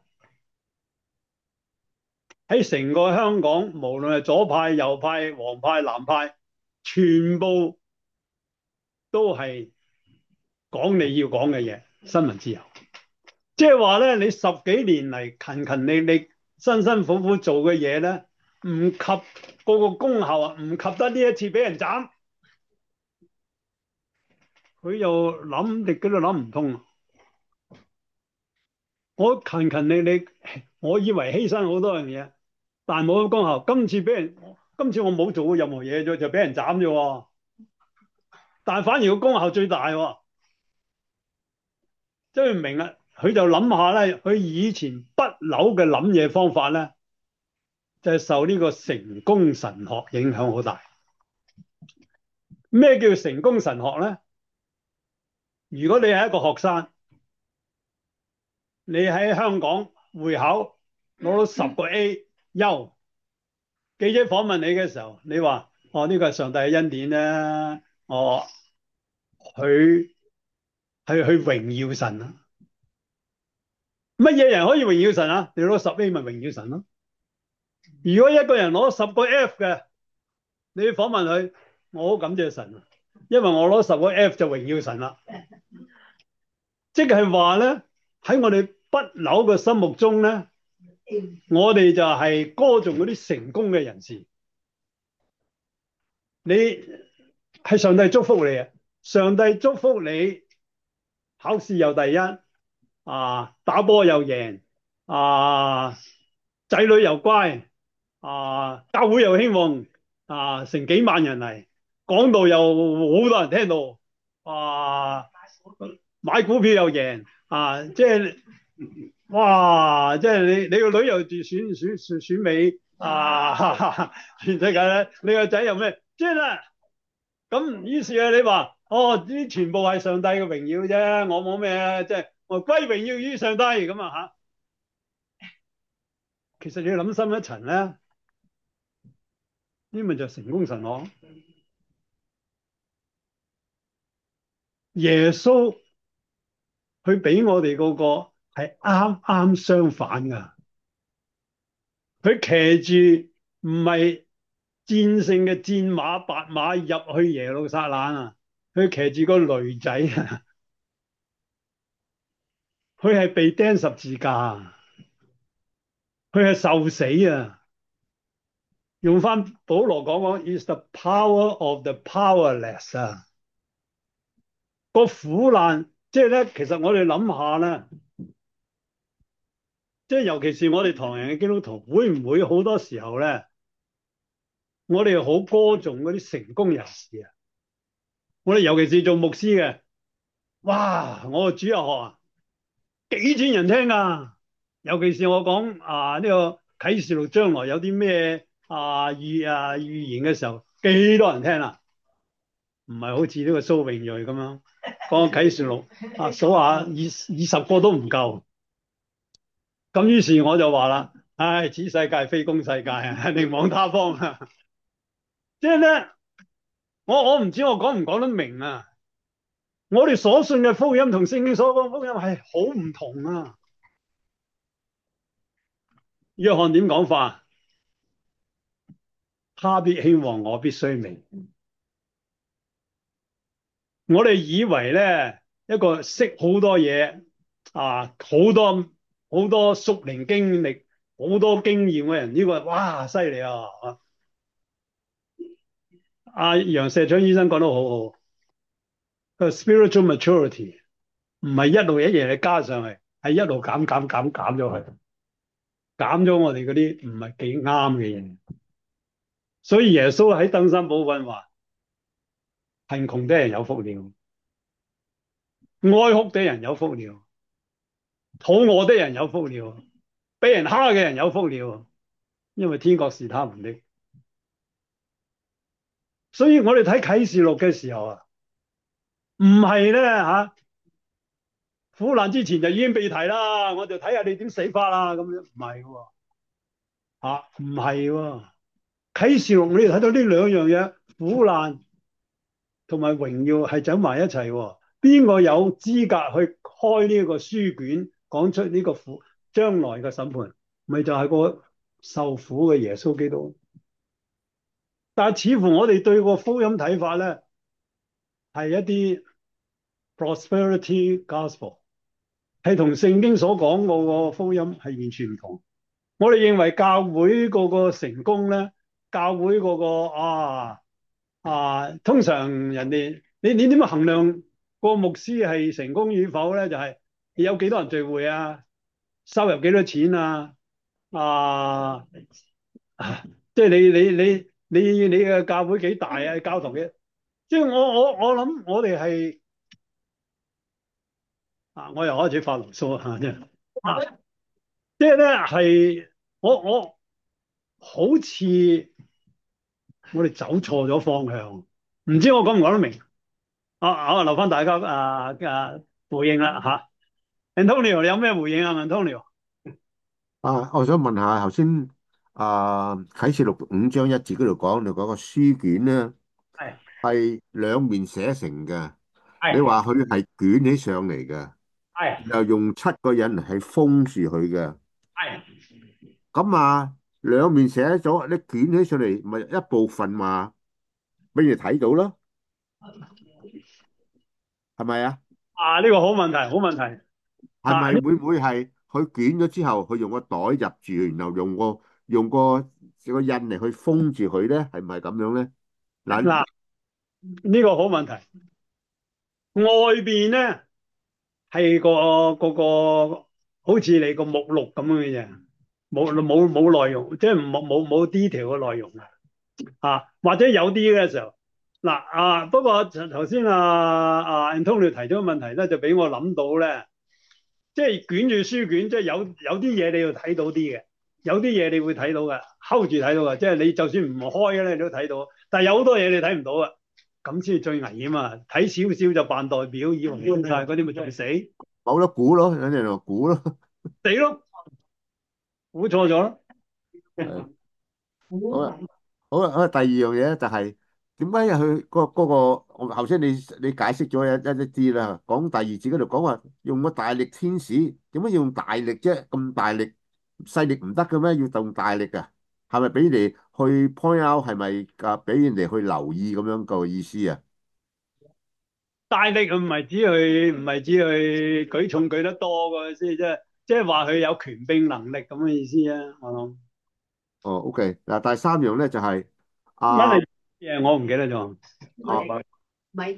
喺成個香港，無論係左派、右派、黃派、藍派，全部都係講你要講嘅嘢，新聞自由。即係話咧，你十幾年嚟勤勤力力、辛辛苦苦做嘅嘢咧，唔及個個功效啊，唔及得呢一次俾人斬，佢又諗極都諗唔通。我勤勤力力，我以為犧牲好多樣嘢，但係冇咁功效。今次俾人，今次我冇做過任何嘢啫，就俾人斬啫。但係反而個功效最大喎，即係唔明啊！佢就諗下咧，佢以前不朽嘅諗嘢方法咧，就係受呢個成功神學影響好大。咩叫成功神學咧？如果你係一個學生，你喺香港會考攞到十個 A 優，記者訪問你嘅時候，你話：哦，呢個係上帝嘅恩典咧，哦，佢係去榮耀神啊！乜嘢人可以榮耀神啊？你攞十 A 咪榮耀神咯。如果一個人攞十個 F 嘅，你訪問佢，我好感謝神啊，因為我攞十個 F 就榮耀神啦。即係話咧，喺我哋不朽嘅心目中咧，我哋就係歌頌嗰啲成功嘅人士。你係上帝祝福你啊！上帝祝福你考試又第一，啊打波又贏，啊仔女又乖，啊教會又興旺，啊成幾萬人嚟，講道又好多人聽到，啊買股票又贏，啊即係哇！即係你你個女又住選選選選美啊，哈哈全世界咧，你個仔又咩？即係咧。咁於是啊，你話哦，呢啲全部係上帝嘅榮耀啫，我冇咩，即係我歸榮耀於上帝咁啊嚇。其實你要諗深一層咧，呢咪就係成功神學。耶穌佢俾我哋嗰個係啱啱相反噶，佢騎住唔係戰勝嘅戰馬白馬入去耶路撒冷啊，佢騎住個驢仔啊，佢係被釘十字架，佢係受死啊！用翻保羅講講，is the power of the powerless 啊！個苦難，即係咧，其實我哋諗下咧，即係尤其是我哋唐人嘅基督徒，會唔會好多時候咧，我哋好歌頌嗰啲成功人士啊？我哋尤其是做牧師嘅，哇！我主日學啊，幾千人聽啊！尤其是我講啊呢個啟示錄將來有啲咩啊預啊預言嘅時候，幾多人聽啊？唔係好似呢個蘇永睿咁樣講啟示錄啊，數下二二十個都唔夠。咁於是我就話啦，唉，此世界非公世界啊，另往他方啊！即係咧，我我唔知我講唔講得明啊？ 我哋所信嘅福音同聖經所講嘅福音係好唔同啊！約翰點講法？他必興旺，我必衰微。我哋以為咧，一個識好多嘢啊，好多好多屬靈經歷、好多經驗嘅人，呢、這個哇犀利啊！阿楊錫祥醫生講得好好，個 spiritual maturity 唔係一路一嘢加上去，係一路減減減減咗去，減咗我哋嗰啲唔係幾啱嘅嘢。所以耶穌喺登山寶訓話：貧窮的人有福了，哀哭的人有福了，肚餓的人有福了，俾人蝦嘅人有福了，因為天國是他們的。所以我哋睇啟示錄嘅時候啊，唔係咧吓，苦難之前就已經被提啦，我就睇下你點死法啦咁樣，唔係喎吓，唔係喎。啟示錄你哋睇到呢兩樣嘢，苦難同埋榮耀係走埋一齊喎。邊個有資格去開呢個書卷，講出呢個苦將來嘅審判？咪就係個受苦嘅耶穌基督。但係似乎我哋對個福音睇法咧，係一啲 prosperity gospel，係同聖經所講嗰個福音係完全唔同。我哋認為教會嗰個成功咧，教會嗰個啊啊，通常人哋你你點樣衡量個牧師係成功與否咧？就係你有幾多人聚會啊，收入幾多錢啊，啊，啊即係你你你你你嘅教會幾大啊？教堂嘅，即係我我我諗我哋係啊，我又開始發牢騷啊！即係啊，即係咧係我我好似我哋走錯咗方向，唔知我講唔講得明？啊啊，留翻大家啊啊回應啦吓。Antonio，你有咩回應啊？Antonio， 啊，我想問下，頭先啊啟示錄五章一節嗰度講，你講個書卷咧係係兩面寫成嘅，你係話佢係捲起上嚟嘅， 係又用七個人嚟係封住佢嘅， 係咁啊兩面寫咗，你捲起上嚟，咪一部分嘛俾你睇到咯，係咪啊？ 啊，呢個好問題，好問題係啊！呢咪會唔會係佢捲咗之後，佢用個袋入住，然後用個用個個印嚟去封住佢咧？係唔係咁樣咧？嗱。 嗱呢個好問題，外邊咧係個嗰個好似你個目錄咁樣嘅啫，冇冇冇內容，即係冇冇冇 detail 嘅內容啊！啊，或者有啲嘅時候，嗱啊，不過頭先啊啊 Antonio 提咗個問題咧，就俾我諗到咧，即係捲住書卷，即係有有啲嘢你要睇到啲嘅，有啲嘢你會睇到嘅，hold 住睇到嘅，即係你就算唔開咧，你都睇到，但係有好多嘢你睇唔到啊，咁先至最危險啊！睇少少就扮代表，以為啱晒嗰啲咪仲死冇得估咯，有啲人話估咯。 死咯，估錯咗咯。 係好啦，好啦，好啦。第二樣嘢咧就係點解佢嗰嗰個我頭先你你解釋咗一一一啲啦，講第二節嗰度講話用個大力天使，點解要用大力啫？咁大力細力唔得嘅咩？要動大力啊？係咪俾你哋去 point out？係咪啊？俾人哋去留意咁樣個意思啊？ 大力唔係指佢唔係指佢舉重舉得多嘅意思，即係即係話佢有權柄能力咁嘅意思啊！我諗哦，OK。嗱，第三樣咧就係乜啊嚟？我唔記得咗。 啊咪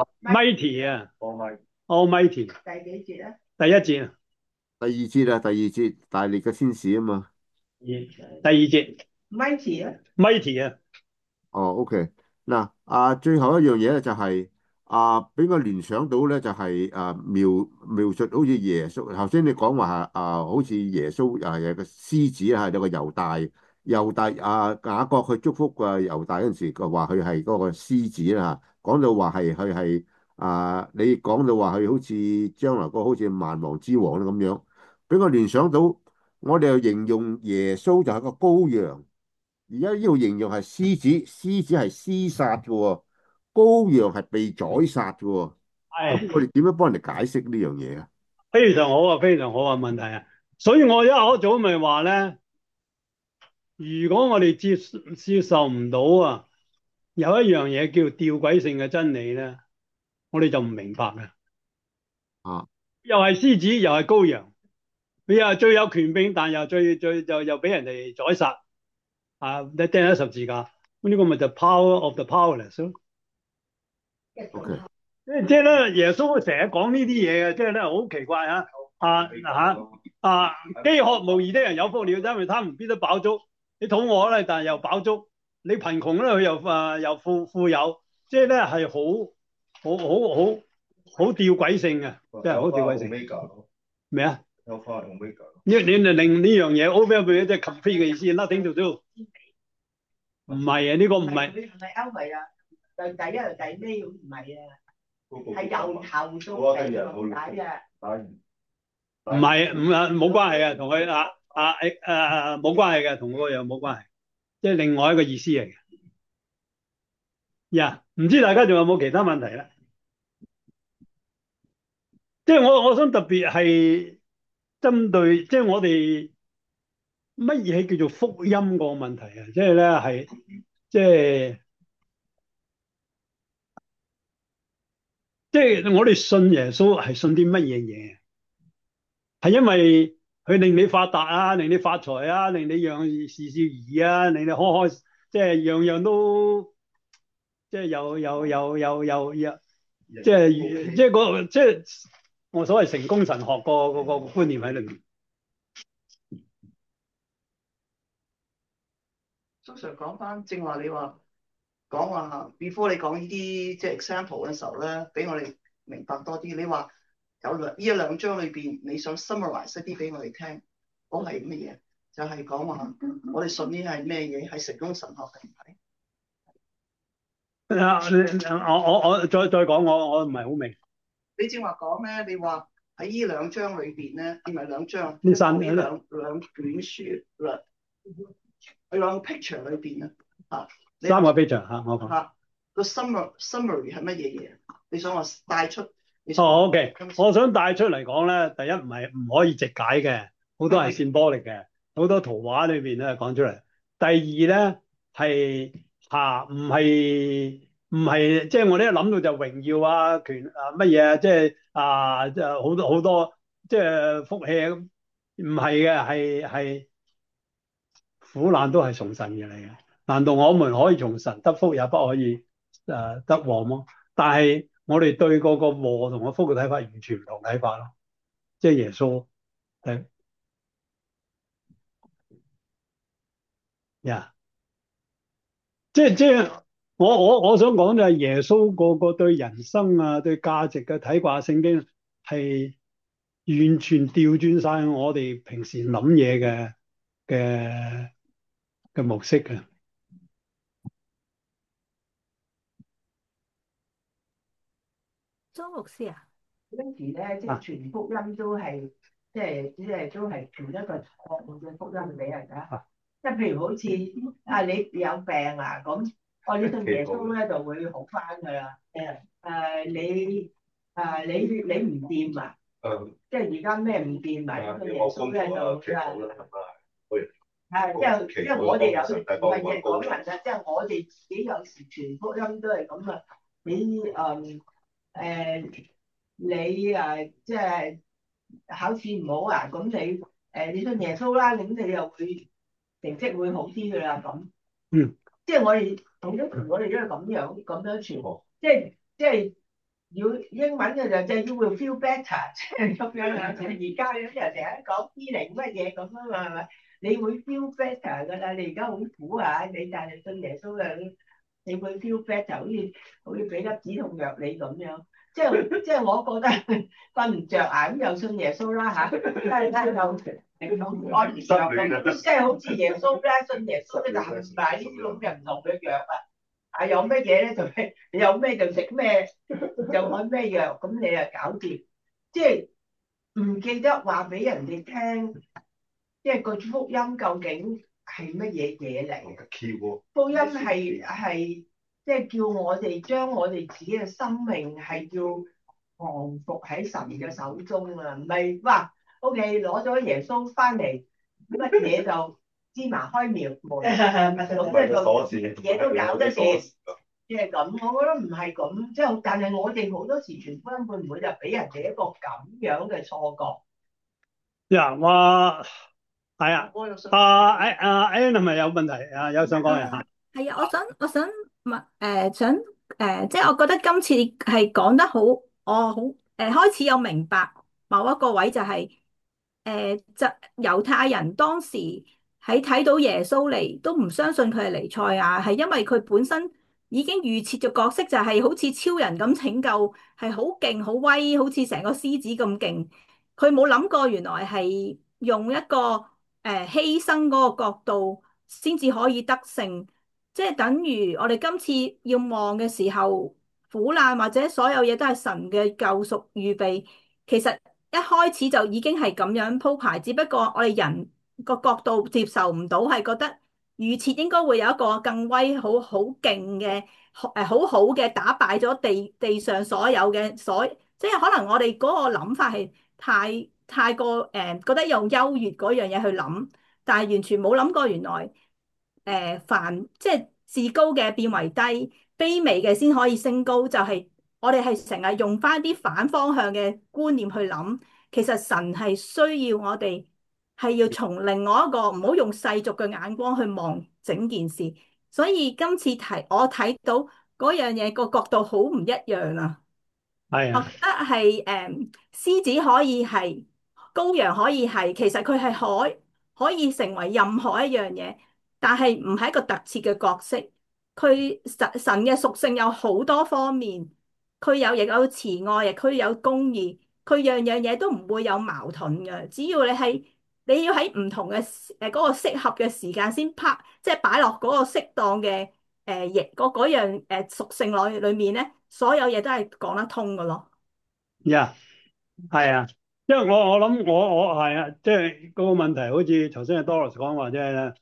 Mighty 啊，Almighty。 第幾節咧？ 第一節啊， 第二節啊，第二節大力嘅天使啊嘛。 第二節 Mighty 啊， Mighty 啊， 哦，OK。嗱，啊，最後一樣嘢咧就係、啊，俾我聯想到咧就係、啊描描述好似耶穌頭先你講話啊，好似耶穌啊有個獅子啊，有個猶大猶大啊雅各去祝福個猶大嗰陣時，佢話佢係嗰個獅子啦，講到話係佢係啊，你講到話佢好似將來嗰個好似萬王之王咁樣，俾我聯想到我哋又形容耶穌就係個羔羊。而家呢度形容係獅子，獅子係廝殺嘅喎，羔羊係被宰殺嘅喎。 係我哋點樣幫人哋解釋呢樣嘢啊？ 非常好啊，非常好啊，問題啊。所以我一開早咪話咧，如果我哋接接受唔到啊，有一樣嘢叫吊詭性嘅真理咧，我哋就唔明白嘅。 啊又係獅子，又係羔羊，佢又係最有權柄，但又最最就又俾人哋宰殺啊！你釘喺十字架，咁呢個咪就 power of the powerless 咯。 ，OK， 即係即係咧，耶穌成日講呢啲嘢嘅，即係咧好奇怪啊！啊嗱嚇啊，飢渴無義的人有福了，因為他們必得飽足。你肚餓咧，但係又飽足；你貧窮咧，佢又啊又富富有。即係咧係好好好好好吊詭性嘅，即係好吊詭性。咩啊？你你就令呢樣嘢 over 即係 complete 嘅意思，nothing to do。唔係啊，呢個唔係。 佢唔係 over 啊，就第一就第尾唔係啊，係由頭到尾咁解啊。 唔係唔啊冇關係嘅，同佢啊啊誒誒冇關係嘅，同嗰個樣冇關係，即係另外一個意思嚟嘅。呀，唔知大家仲有冇其他問題咧？即係我我想特別係針對，即係我哋乜嘢叫做福音個問題啊？即係咧係即係即係我哋信耶穌係信啲乜嘢嘢？係因為佢令你發達啊，令你發財啊，令你樣事事如意啊，令你開開，即係樣樣都即係有有有有有有，即係即係個即係我所謂成功神學個個個觀念喺裏面。 蘇 Sir 講翻正話，你話講話 before 你講呢啲即係 example 嘅時候咧，俾我哋明白多啲。你話有兩呢一兩章裏邊，你想 summarize 一啲俾我哋聽，嗰係乜嘢？就係講話我哋信呢係咩嘢？係成功神學定係？ 啊，我我我再再講，我我唔係好明。 你正話講咧，你話喺呢兩章裏邊咧，唔係兩章， 呢三呢兩兩卷書兩喺兩個 picture 裏邊啊，啊，你三個 picture 嚇，我講。 嚇個 summary summary 係乜嘢嘢？你想話帶出？ 哦，OK，我想帶出嚟講咧，第一唔係唔可以直解嘅，好多係線波嚟嘅，好多圖畫裏邊咧講出嚟。第二咧係嚇唔係唔係即係我呢一諗到就榮耀啊、權啊乜嘢啊，即係啊即係好多好多即係福氣啊，唔係嘅，係係苦難都係從神而嚟嘅。難道我們可以從神得福，也不可以誒、呃、得禍麼？但係我哋對嗰個禍同個福嘅睇法完全唔同睇法咯。即係耶穌係呀，即係即係我我我想講就係耶穌個個對人生啊、對價值嘅睇法，聖經係完全調轉晒我哋平時諗嘢嘅嘅嘅模式嘅。 周牧師啊， 嗰陣時咧，即係傳福音都係，即係即係都係傳一個錯誤嘅福音俾人㗎。即係譬如好似啊，你有病啊，咁我你信耶穌咧就會好翻㗎啦。誒誒，你誒你你唔掂啊？即係而家咩唔掂啊？信耶穌咧就啊，係即係即係我哋有唔係嘅講人啊，即係我哋自己有時傳福音都係咁啊。你誒。誒、呃，你啊，即係考試唔好啊，咁你誒、呃，你信耶穌啦，咁你又會成績會好啲噶啦，咁， 嗯， 即係我哋同咗傳，我哋都係咁樣咁樣傳，即係即係要英文嘅就即係 you will feel better，即係咁樣啊，而家有啲人成日講 feeling 乜嘢咁啊嘛，係咪？你會 feel better 噶啦，你而家好苦啊，你但係信耶穌啊。你會 feel better，好似好似俾粒止痛藥你咁樣，即係即係我覺得瞓唔着啊，咁又信耶穌啦嚇，但係但係又安唔上咁，即係好似耶穌咧，信耶穌咧就係買呢啲咁嘅唔同嘅藥啊，啊有乜嘢咧就咩，有咩就食咩，就揾咩藥，咁你啊搞掂，即係唔記得話俾人哋聽，即係個福音究竟係乜嘢嘢嚟？福音係係即係叫我哋將我哋自己嘅生命係要降服喺神嘅手中啊，唔係哇，OK 攞咗耶穌翻嚟，乜嘢就芝麻開苗門，咁即係就嘢都搞得掂，即係咁。我覺得唔係咁，即係但係我哋好多時傳福音會唔會就俾人哋一個咁樣嘅錯覺？ 呀，我係啊， 我又想阿誒阿 Ann 係咪有問題啊？有想講嘢嚇？ 係啊，我想我想問誒、呃、想誒、呃，即係我覺得今次係講得好，我好誒、呃、開始有明白某一個位就係、是、誒、呃、就猶太人當時喺睇到耶穌嚟都唔相信佢係彌賽亞，係因為佢本身已經預設嘅角色就係好似超人咁拯救，係好勁好威，好似成個獅子咁勁。佢冇諗過原來係用一個誒、呃、犧牲嗰個角度先至可以得勝。即係等於我哋今次要望嘅時候，苦難或者所有嘢都係神嘅救贖預備。其實一開始就已經係咁樣鋪排，只不過我哋人個角度接受唔到，係覺得預設應該會有一個更威好好勁嘅誒好好嘅打敗咗地地上所有嘅所，即係可能我哋嗰個諗法係太太過誒、呃、覺得用優越嗰樣嘢去諗，但係完全冇諗過原來。誒凡即係自高嘅變為低，卑微嘅先可以升高，就係、是、我哋係成日用翻啲反方向嘅觀念去諗。其實神係需要我哋係要從另外一個唔好用世俗嘅眼光去望整件事。所以今次睇我睇到嗰樣嘢個角度好唔一樣啊！ 係啊， 我覺得係誒獅子可以係羔羊可以係，其實佢係可可以成為任何一樣嘢，但係唔係一個特設嘅角色。佢神神嘅屬性有好多方面，佢有亦有慈愛，亦佢有公義，佢樣樣嘢都唔會有矛盾嘅。只要你係你要喺唔同嘅誒嗰個適合嘅時間先拍，即係擺落嗰個適當嘅誒亦嗰嗰樣誒屬性裏裏面咧，所有嘢都係講得通嘅咯。 呀，係啊，因為我我諗我我係啊，即係嗰個問題，好似頭先阿 Doris 講話，即係咧，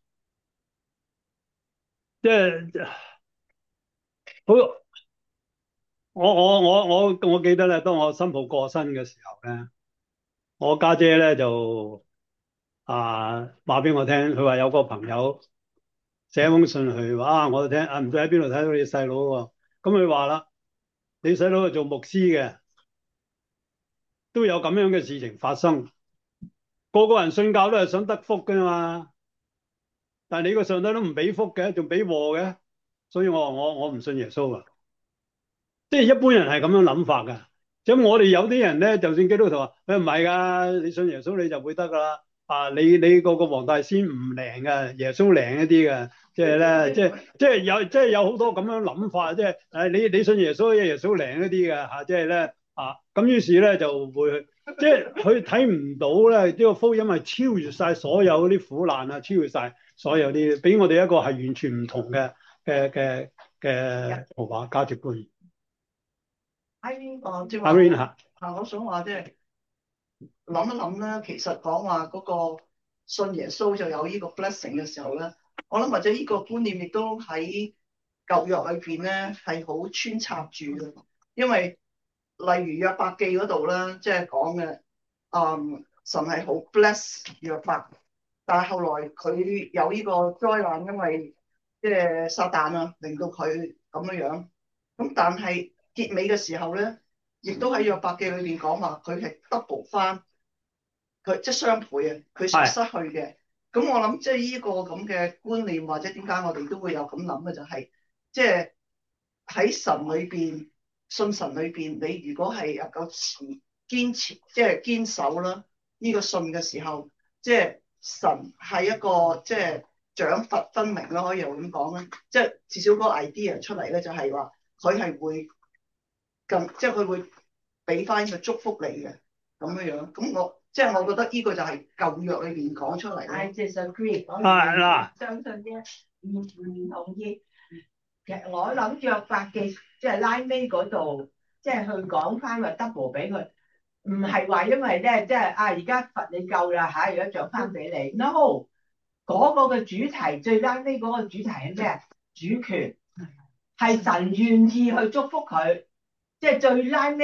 即係好，我我我我我記得咧，當我新抱過身嘅時候咧，我家姐咧就啊話俾我聽，佢話有個朋友寫封信去，話啊，我聽啊唔知喺邊度睇到你細佬喎，咁佢話啦，你細佬係做牧師嘅，都有咁樣嘅事情發生，個個人信教都係想得福噶嘛。但係你個上帝都唔俾福嘅，仲俾禍嘅，所以我話我我唔信耶穌啊！即係一般人係咁樣諗法噶。咁我哋有啲人咧，就算基督徒話，佢唔係噶，你信耶穌你就會得噶啦。啊，你你個個黃大仙唔靈噶，耶穌靈一啲嘅，即係咧，即係即係有即係有好多咁樣諗法，即係誒你你信耶穌，耶穌靈一啲嘅嚇，即係咧啊，咁於是咧就會即係佢睇唔到咧，呢個福音係超越晒所有啲苦難啊，超越晒所有啲，俾我哋一個係完全唔同嘅嘅嘅嘅圖畫價值觀。 喺呢個即係阿 Rain 嚇， 啊，我想話即係諗一諗咧，其實講話嗰個信耶穌就有呢個 blessing 嘅時候咧，我諗或者呢個觀念亦都喺舊約裏邊咧係好穿插住嘅，因為例如約伯記嗰度咧，即係講嘅，嗯，神係好 bless 約伯，但係後來佢有呢個災難，因為即係撒旦啊，令到佢咁樣樣，咁但係結尾嘅時候咧，亦都喺約伯記裏邊講話，佢係 double 翻，佢即係雙倍啊，佢所失去嘅。咁我諗即係呢個咁嘅觀念，或者點解我哋都會有咁諗嘅，就係即係喺神裏邊，信神裏邊，你如果係能夠持堅持，即係堅守啦，呢個信嘅時候，即係神係一個即係獎罰分明啦，可以又咁講啦，即係至少嗰個 idea 出嚟咧，就係話佢係會。咁即係佢會俾翻個祝福你嘅咁樣樣，咁我即係我覺得呢個就係舊約裏邊講出嚟。 I disagree，我唔嗱相信啫，唔唔同意。其實我諗約伯記即係拉尾嗰度，即係去講翻個 double 俾佢，唔係話因為咧即係啊而家罰你夠啦嚇，而家獎翻俾你。No，嗰個嘅主題最拉尾嗰個主題係咩？主權係神願意去祝福佢。即係最拉尾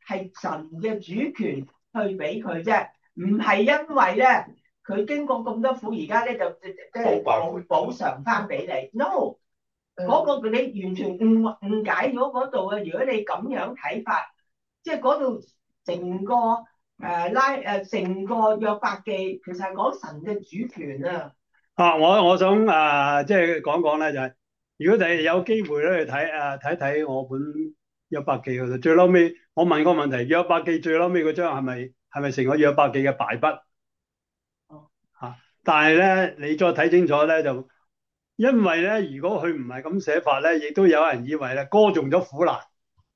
係神嘅主權去俾佢啫，唔係因為咧佢經過咁多苦，而家咧就即即係補補償翻俾你。No，嗰個你完全誤誤解咗嗰度啊！如果你咁樣睇法，即係嗰度成個誒、呃、拉誒成個約伯記，其實係講神嘅主權啊。 啊，我我想啊，即係講講咧，就係、如果你有機會咧去睇啊睇睇我本約伯記嗰度，最嬲尾我問個問題，約伯記最嬲尾嗰張係咪係咪成個約伯記嘅敗筆？ 哦， 嚇！但係咧，你再睇清楚咧，就因為咧，如果佢唔係咁寫法咧，亦都有人以為咧歌頌咗苦難，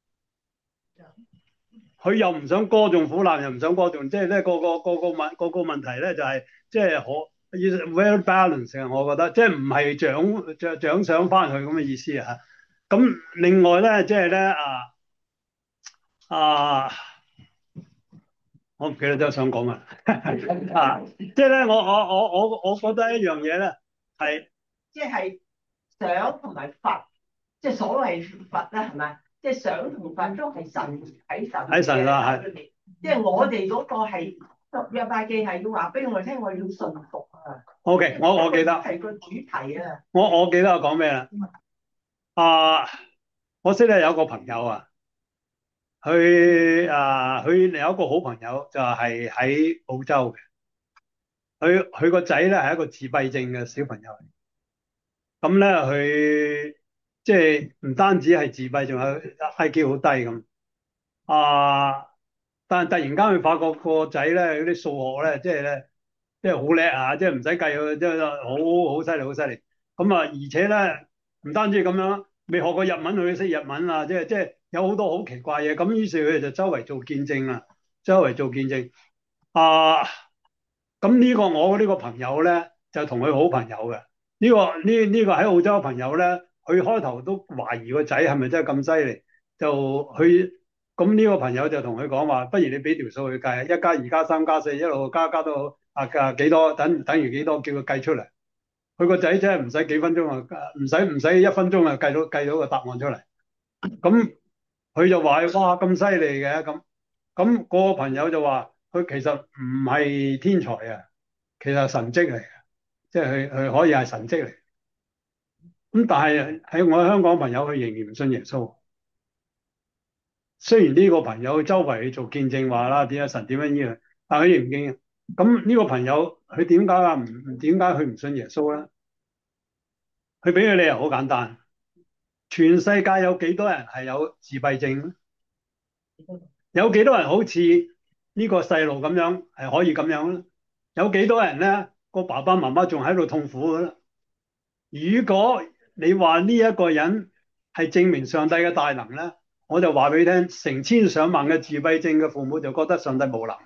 佢又唔想歌頌苦難，又唔想歌頌，即係咧個個個個問個個問題咧就係、即係可。well balance 啊，我覺得即係唔係獎獎獎賞翻佢咁嘅意思啊。咁另外咧，即係咧啊啊，我唔記得咗想講乜啊。即係咧，我我我我我覺得一樣嘢咧係即係賞同埋罰，即係所謂罰啦，係咪？即係賞同罰都係神喺神喺神啊，係。 即係我哋嗰個係約伯記係要話俾我哋聽，我要信服啊。 OK，我我記得係個主題啊。 我我記得我講咩啦？啊，我識得有個朋友啊，佢啊佢有一個好朋友就係喺澳洲嘅，佢佢個仔咧係一個自閉症嘅小朋友。咁咧佢即係唔單止係自閉，仲有 I Q 好低咁啊！但係突然間佢發覺個仔咧嗰啲數學咧，即係咧即係好叻啊！即係唔使計佢，即係好好犀利，好犀利。咁啊，而且咧唔單止咁樣，未學過日文，佢都識日文啊！即係即係有好多好奇怪嘢。咁於是佢哋就周圍做見證啦，周圍做見證啊！咁呢個我呢個朋友咧就同佢好朋友嘅。呢、這個呢呢、這個喺澳洲嘅朋友咧，佢開頭都懷疑個仔係咪真係咁犀利，就佢咁呢個朋友就同佢講話，不如你俾條數佢計，一加二加三加四一路加加到啊啊幾多等等於幾多，叫佢計出嚟。佢個仔真係唔使幾分鐘啊，唔使唔使一分鐘啊，計到計到個答案出嚟。咁佢就話：哇咁犀利嘅咁咁個朋友就話：佢其實唔係天才啊，其實係神蹟嚟嘅。即係佢佢可以係神蹟嚟，咁但係喺我香港朋友，佢仍然唔信耶穌。雖然呢個朋友周圍去做見證話啦，點解神點樣醫佢，但係佢仍唔驚。咁呢個朋友佢點解啊？唔點解佢唔信耶穌咧？佢俾嘅理由好簡單，全世界有幾多人係有自閉症咧？有幾多人好似呢個細路咁樣係可以咁樣咧？有幾多人咧？個爸爸媽媽仲喺度痛苦嘅咧？如果你話呢一個人係證明上帝嘅大能咧，我就話俾你聽，成千上萬嘅自閉症嘅父母就覺得上帝無能。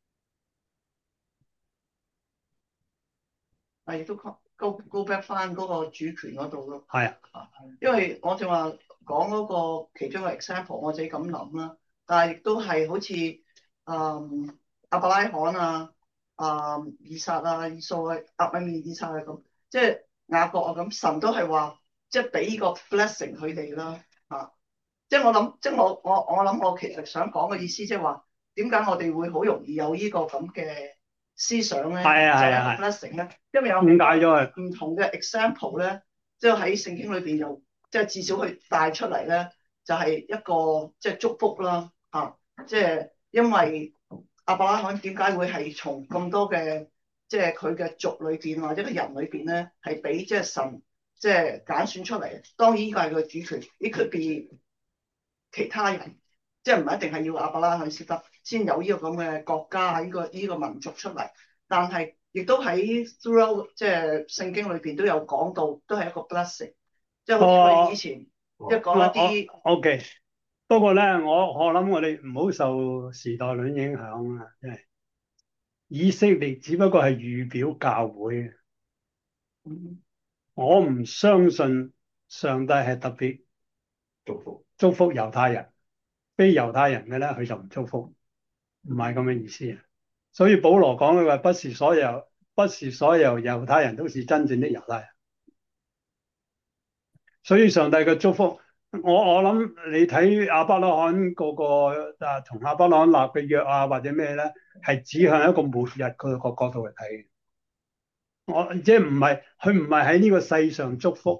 啊，亦都 go go back 翻嗰個主權嗰度咯。 係啊，因為我正話講嗰個其中嘅 example，我自己咁諗啦，但係亦都係好似嗯亞伯拉罕啊、啊以撒啊、以掃啊、亞米面以撒啊咁，即係雅各啊咁，神都係話即係俾個 blessing 佢哋啦。啊，即係我諗，即係我我我諗，我其實想講嘅意思，即係話點解我哋會好容易有呢個咁嘅思想咧？ 係啊係啊係。 blessing 咧，因為有誤解咗佢唔同嘅 example 咧，即係喺聖經裏邊又即係至少佢帶出嚟咧，就係一個即係祝福啦。啊，即係因為亞伯拉罕點解會係從咁多嘅即係佢嘅族裏邊或者個人裏邊咧，係俾即係神即係揀選出嚟。當然呢個係佢嘅主權，呢佢被其他人，即係唔一定係要亞伯拉罕先得，先有呢個咁嘅國家呢個呢個民族出嚟。但係亦都喺 throughout 即係聖經裏邊都有講到，都係一個 blessing，即係好似我哋以前即係講一啲。 O K，不過咧，我我諗我哋唔好受時代論影響啊，即係以色列只不過係預表教會。 嗯， 我唔相信上帝係特別祝福祝福猶太人，非猶太人嘅咧佢就唔祝福，唔係咁嘅意思啊。所以保羅講嘅話，不是所有不是所有猶太人都是真正的猶太人。所以上帝嘅祝福我我諗你睇亞伯拉罕嗰個啊，同亞伯拉罕立嘅約啊，或者咩咧，係指向一個末日個個角度嚟睇。我即係唔係佢唔係喺呢個世上祝福，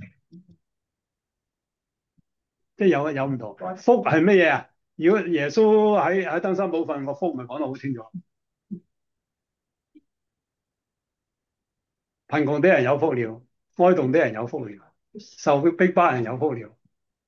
即係有有唔同。福係乜嘢啊？如果耶穌喺喺登山寶訓個福咪講得好清楚，貧窮啲人有福了，哀慟啲人有福了，受逼迫人有福了，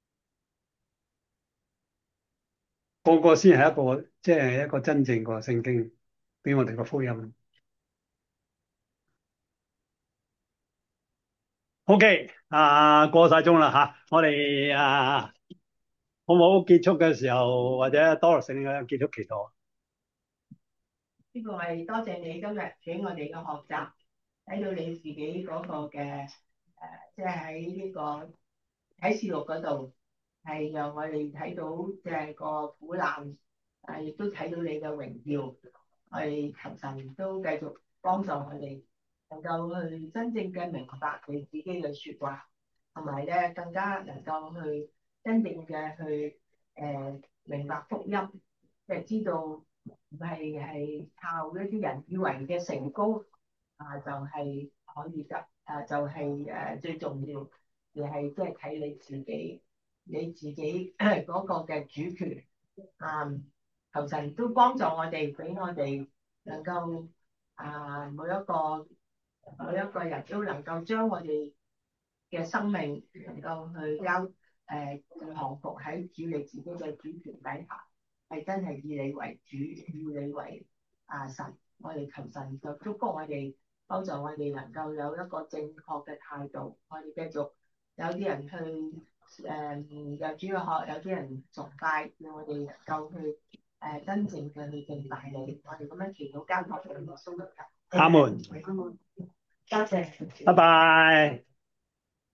個個先係一個即係一個真正個聖經俾我哋個福音。OK，啊過晒鐘啦吓，我哋啊好唔好結束嘅時候，或者 Doris 你嘅結束祈禱？ 呢個係多謝你今日俾我哋嘅學習，睇到你自己嗰個嘅誒，即係喺呢個啟示錄嗰度，係讓我哋睇到即係個苦難，誒亦都睇到你嘅榮耀。我哋求神都繼續幫助我哋，能夠去真正嘅明白你自己嘅説話，同埋咧更加能夠去真正嘅去誒、呃、明白福音，即係知道唔係係靠一啲人以為嘅成功啊，就係可以得啊，就係誒最重要，而係即係睇你自己你自己嗰個嘅主權啊。求神都幫助我哋，俾我哋能夠啊每一個每一個人都能夠將我哋嘅生命能夠去交誒降服喺主你自己嘅主權底下，係真係以你為主，以你為啊神。我哋求神就祝福我哋，幫助我哋能夠有一個正確嘅態度。我哋繼續有啲人去誒有主要學，有啲人崇拜，讓我哋能夠去誒真正嘅去敬拜你。我哋咁樣祈禱交託俾耶穌得㗎。 阿門， 多謝。 拜拜。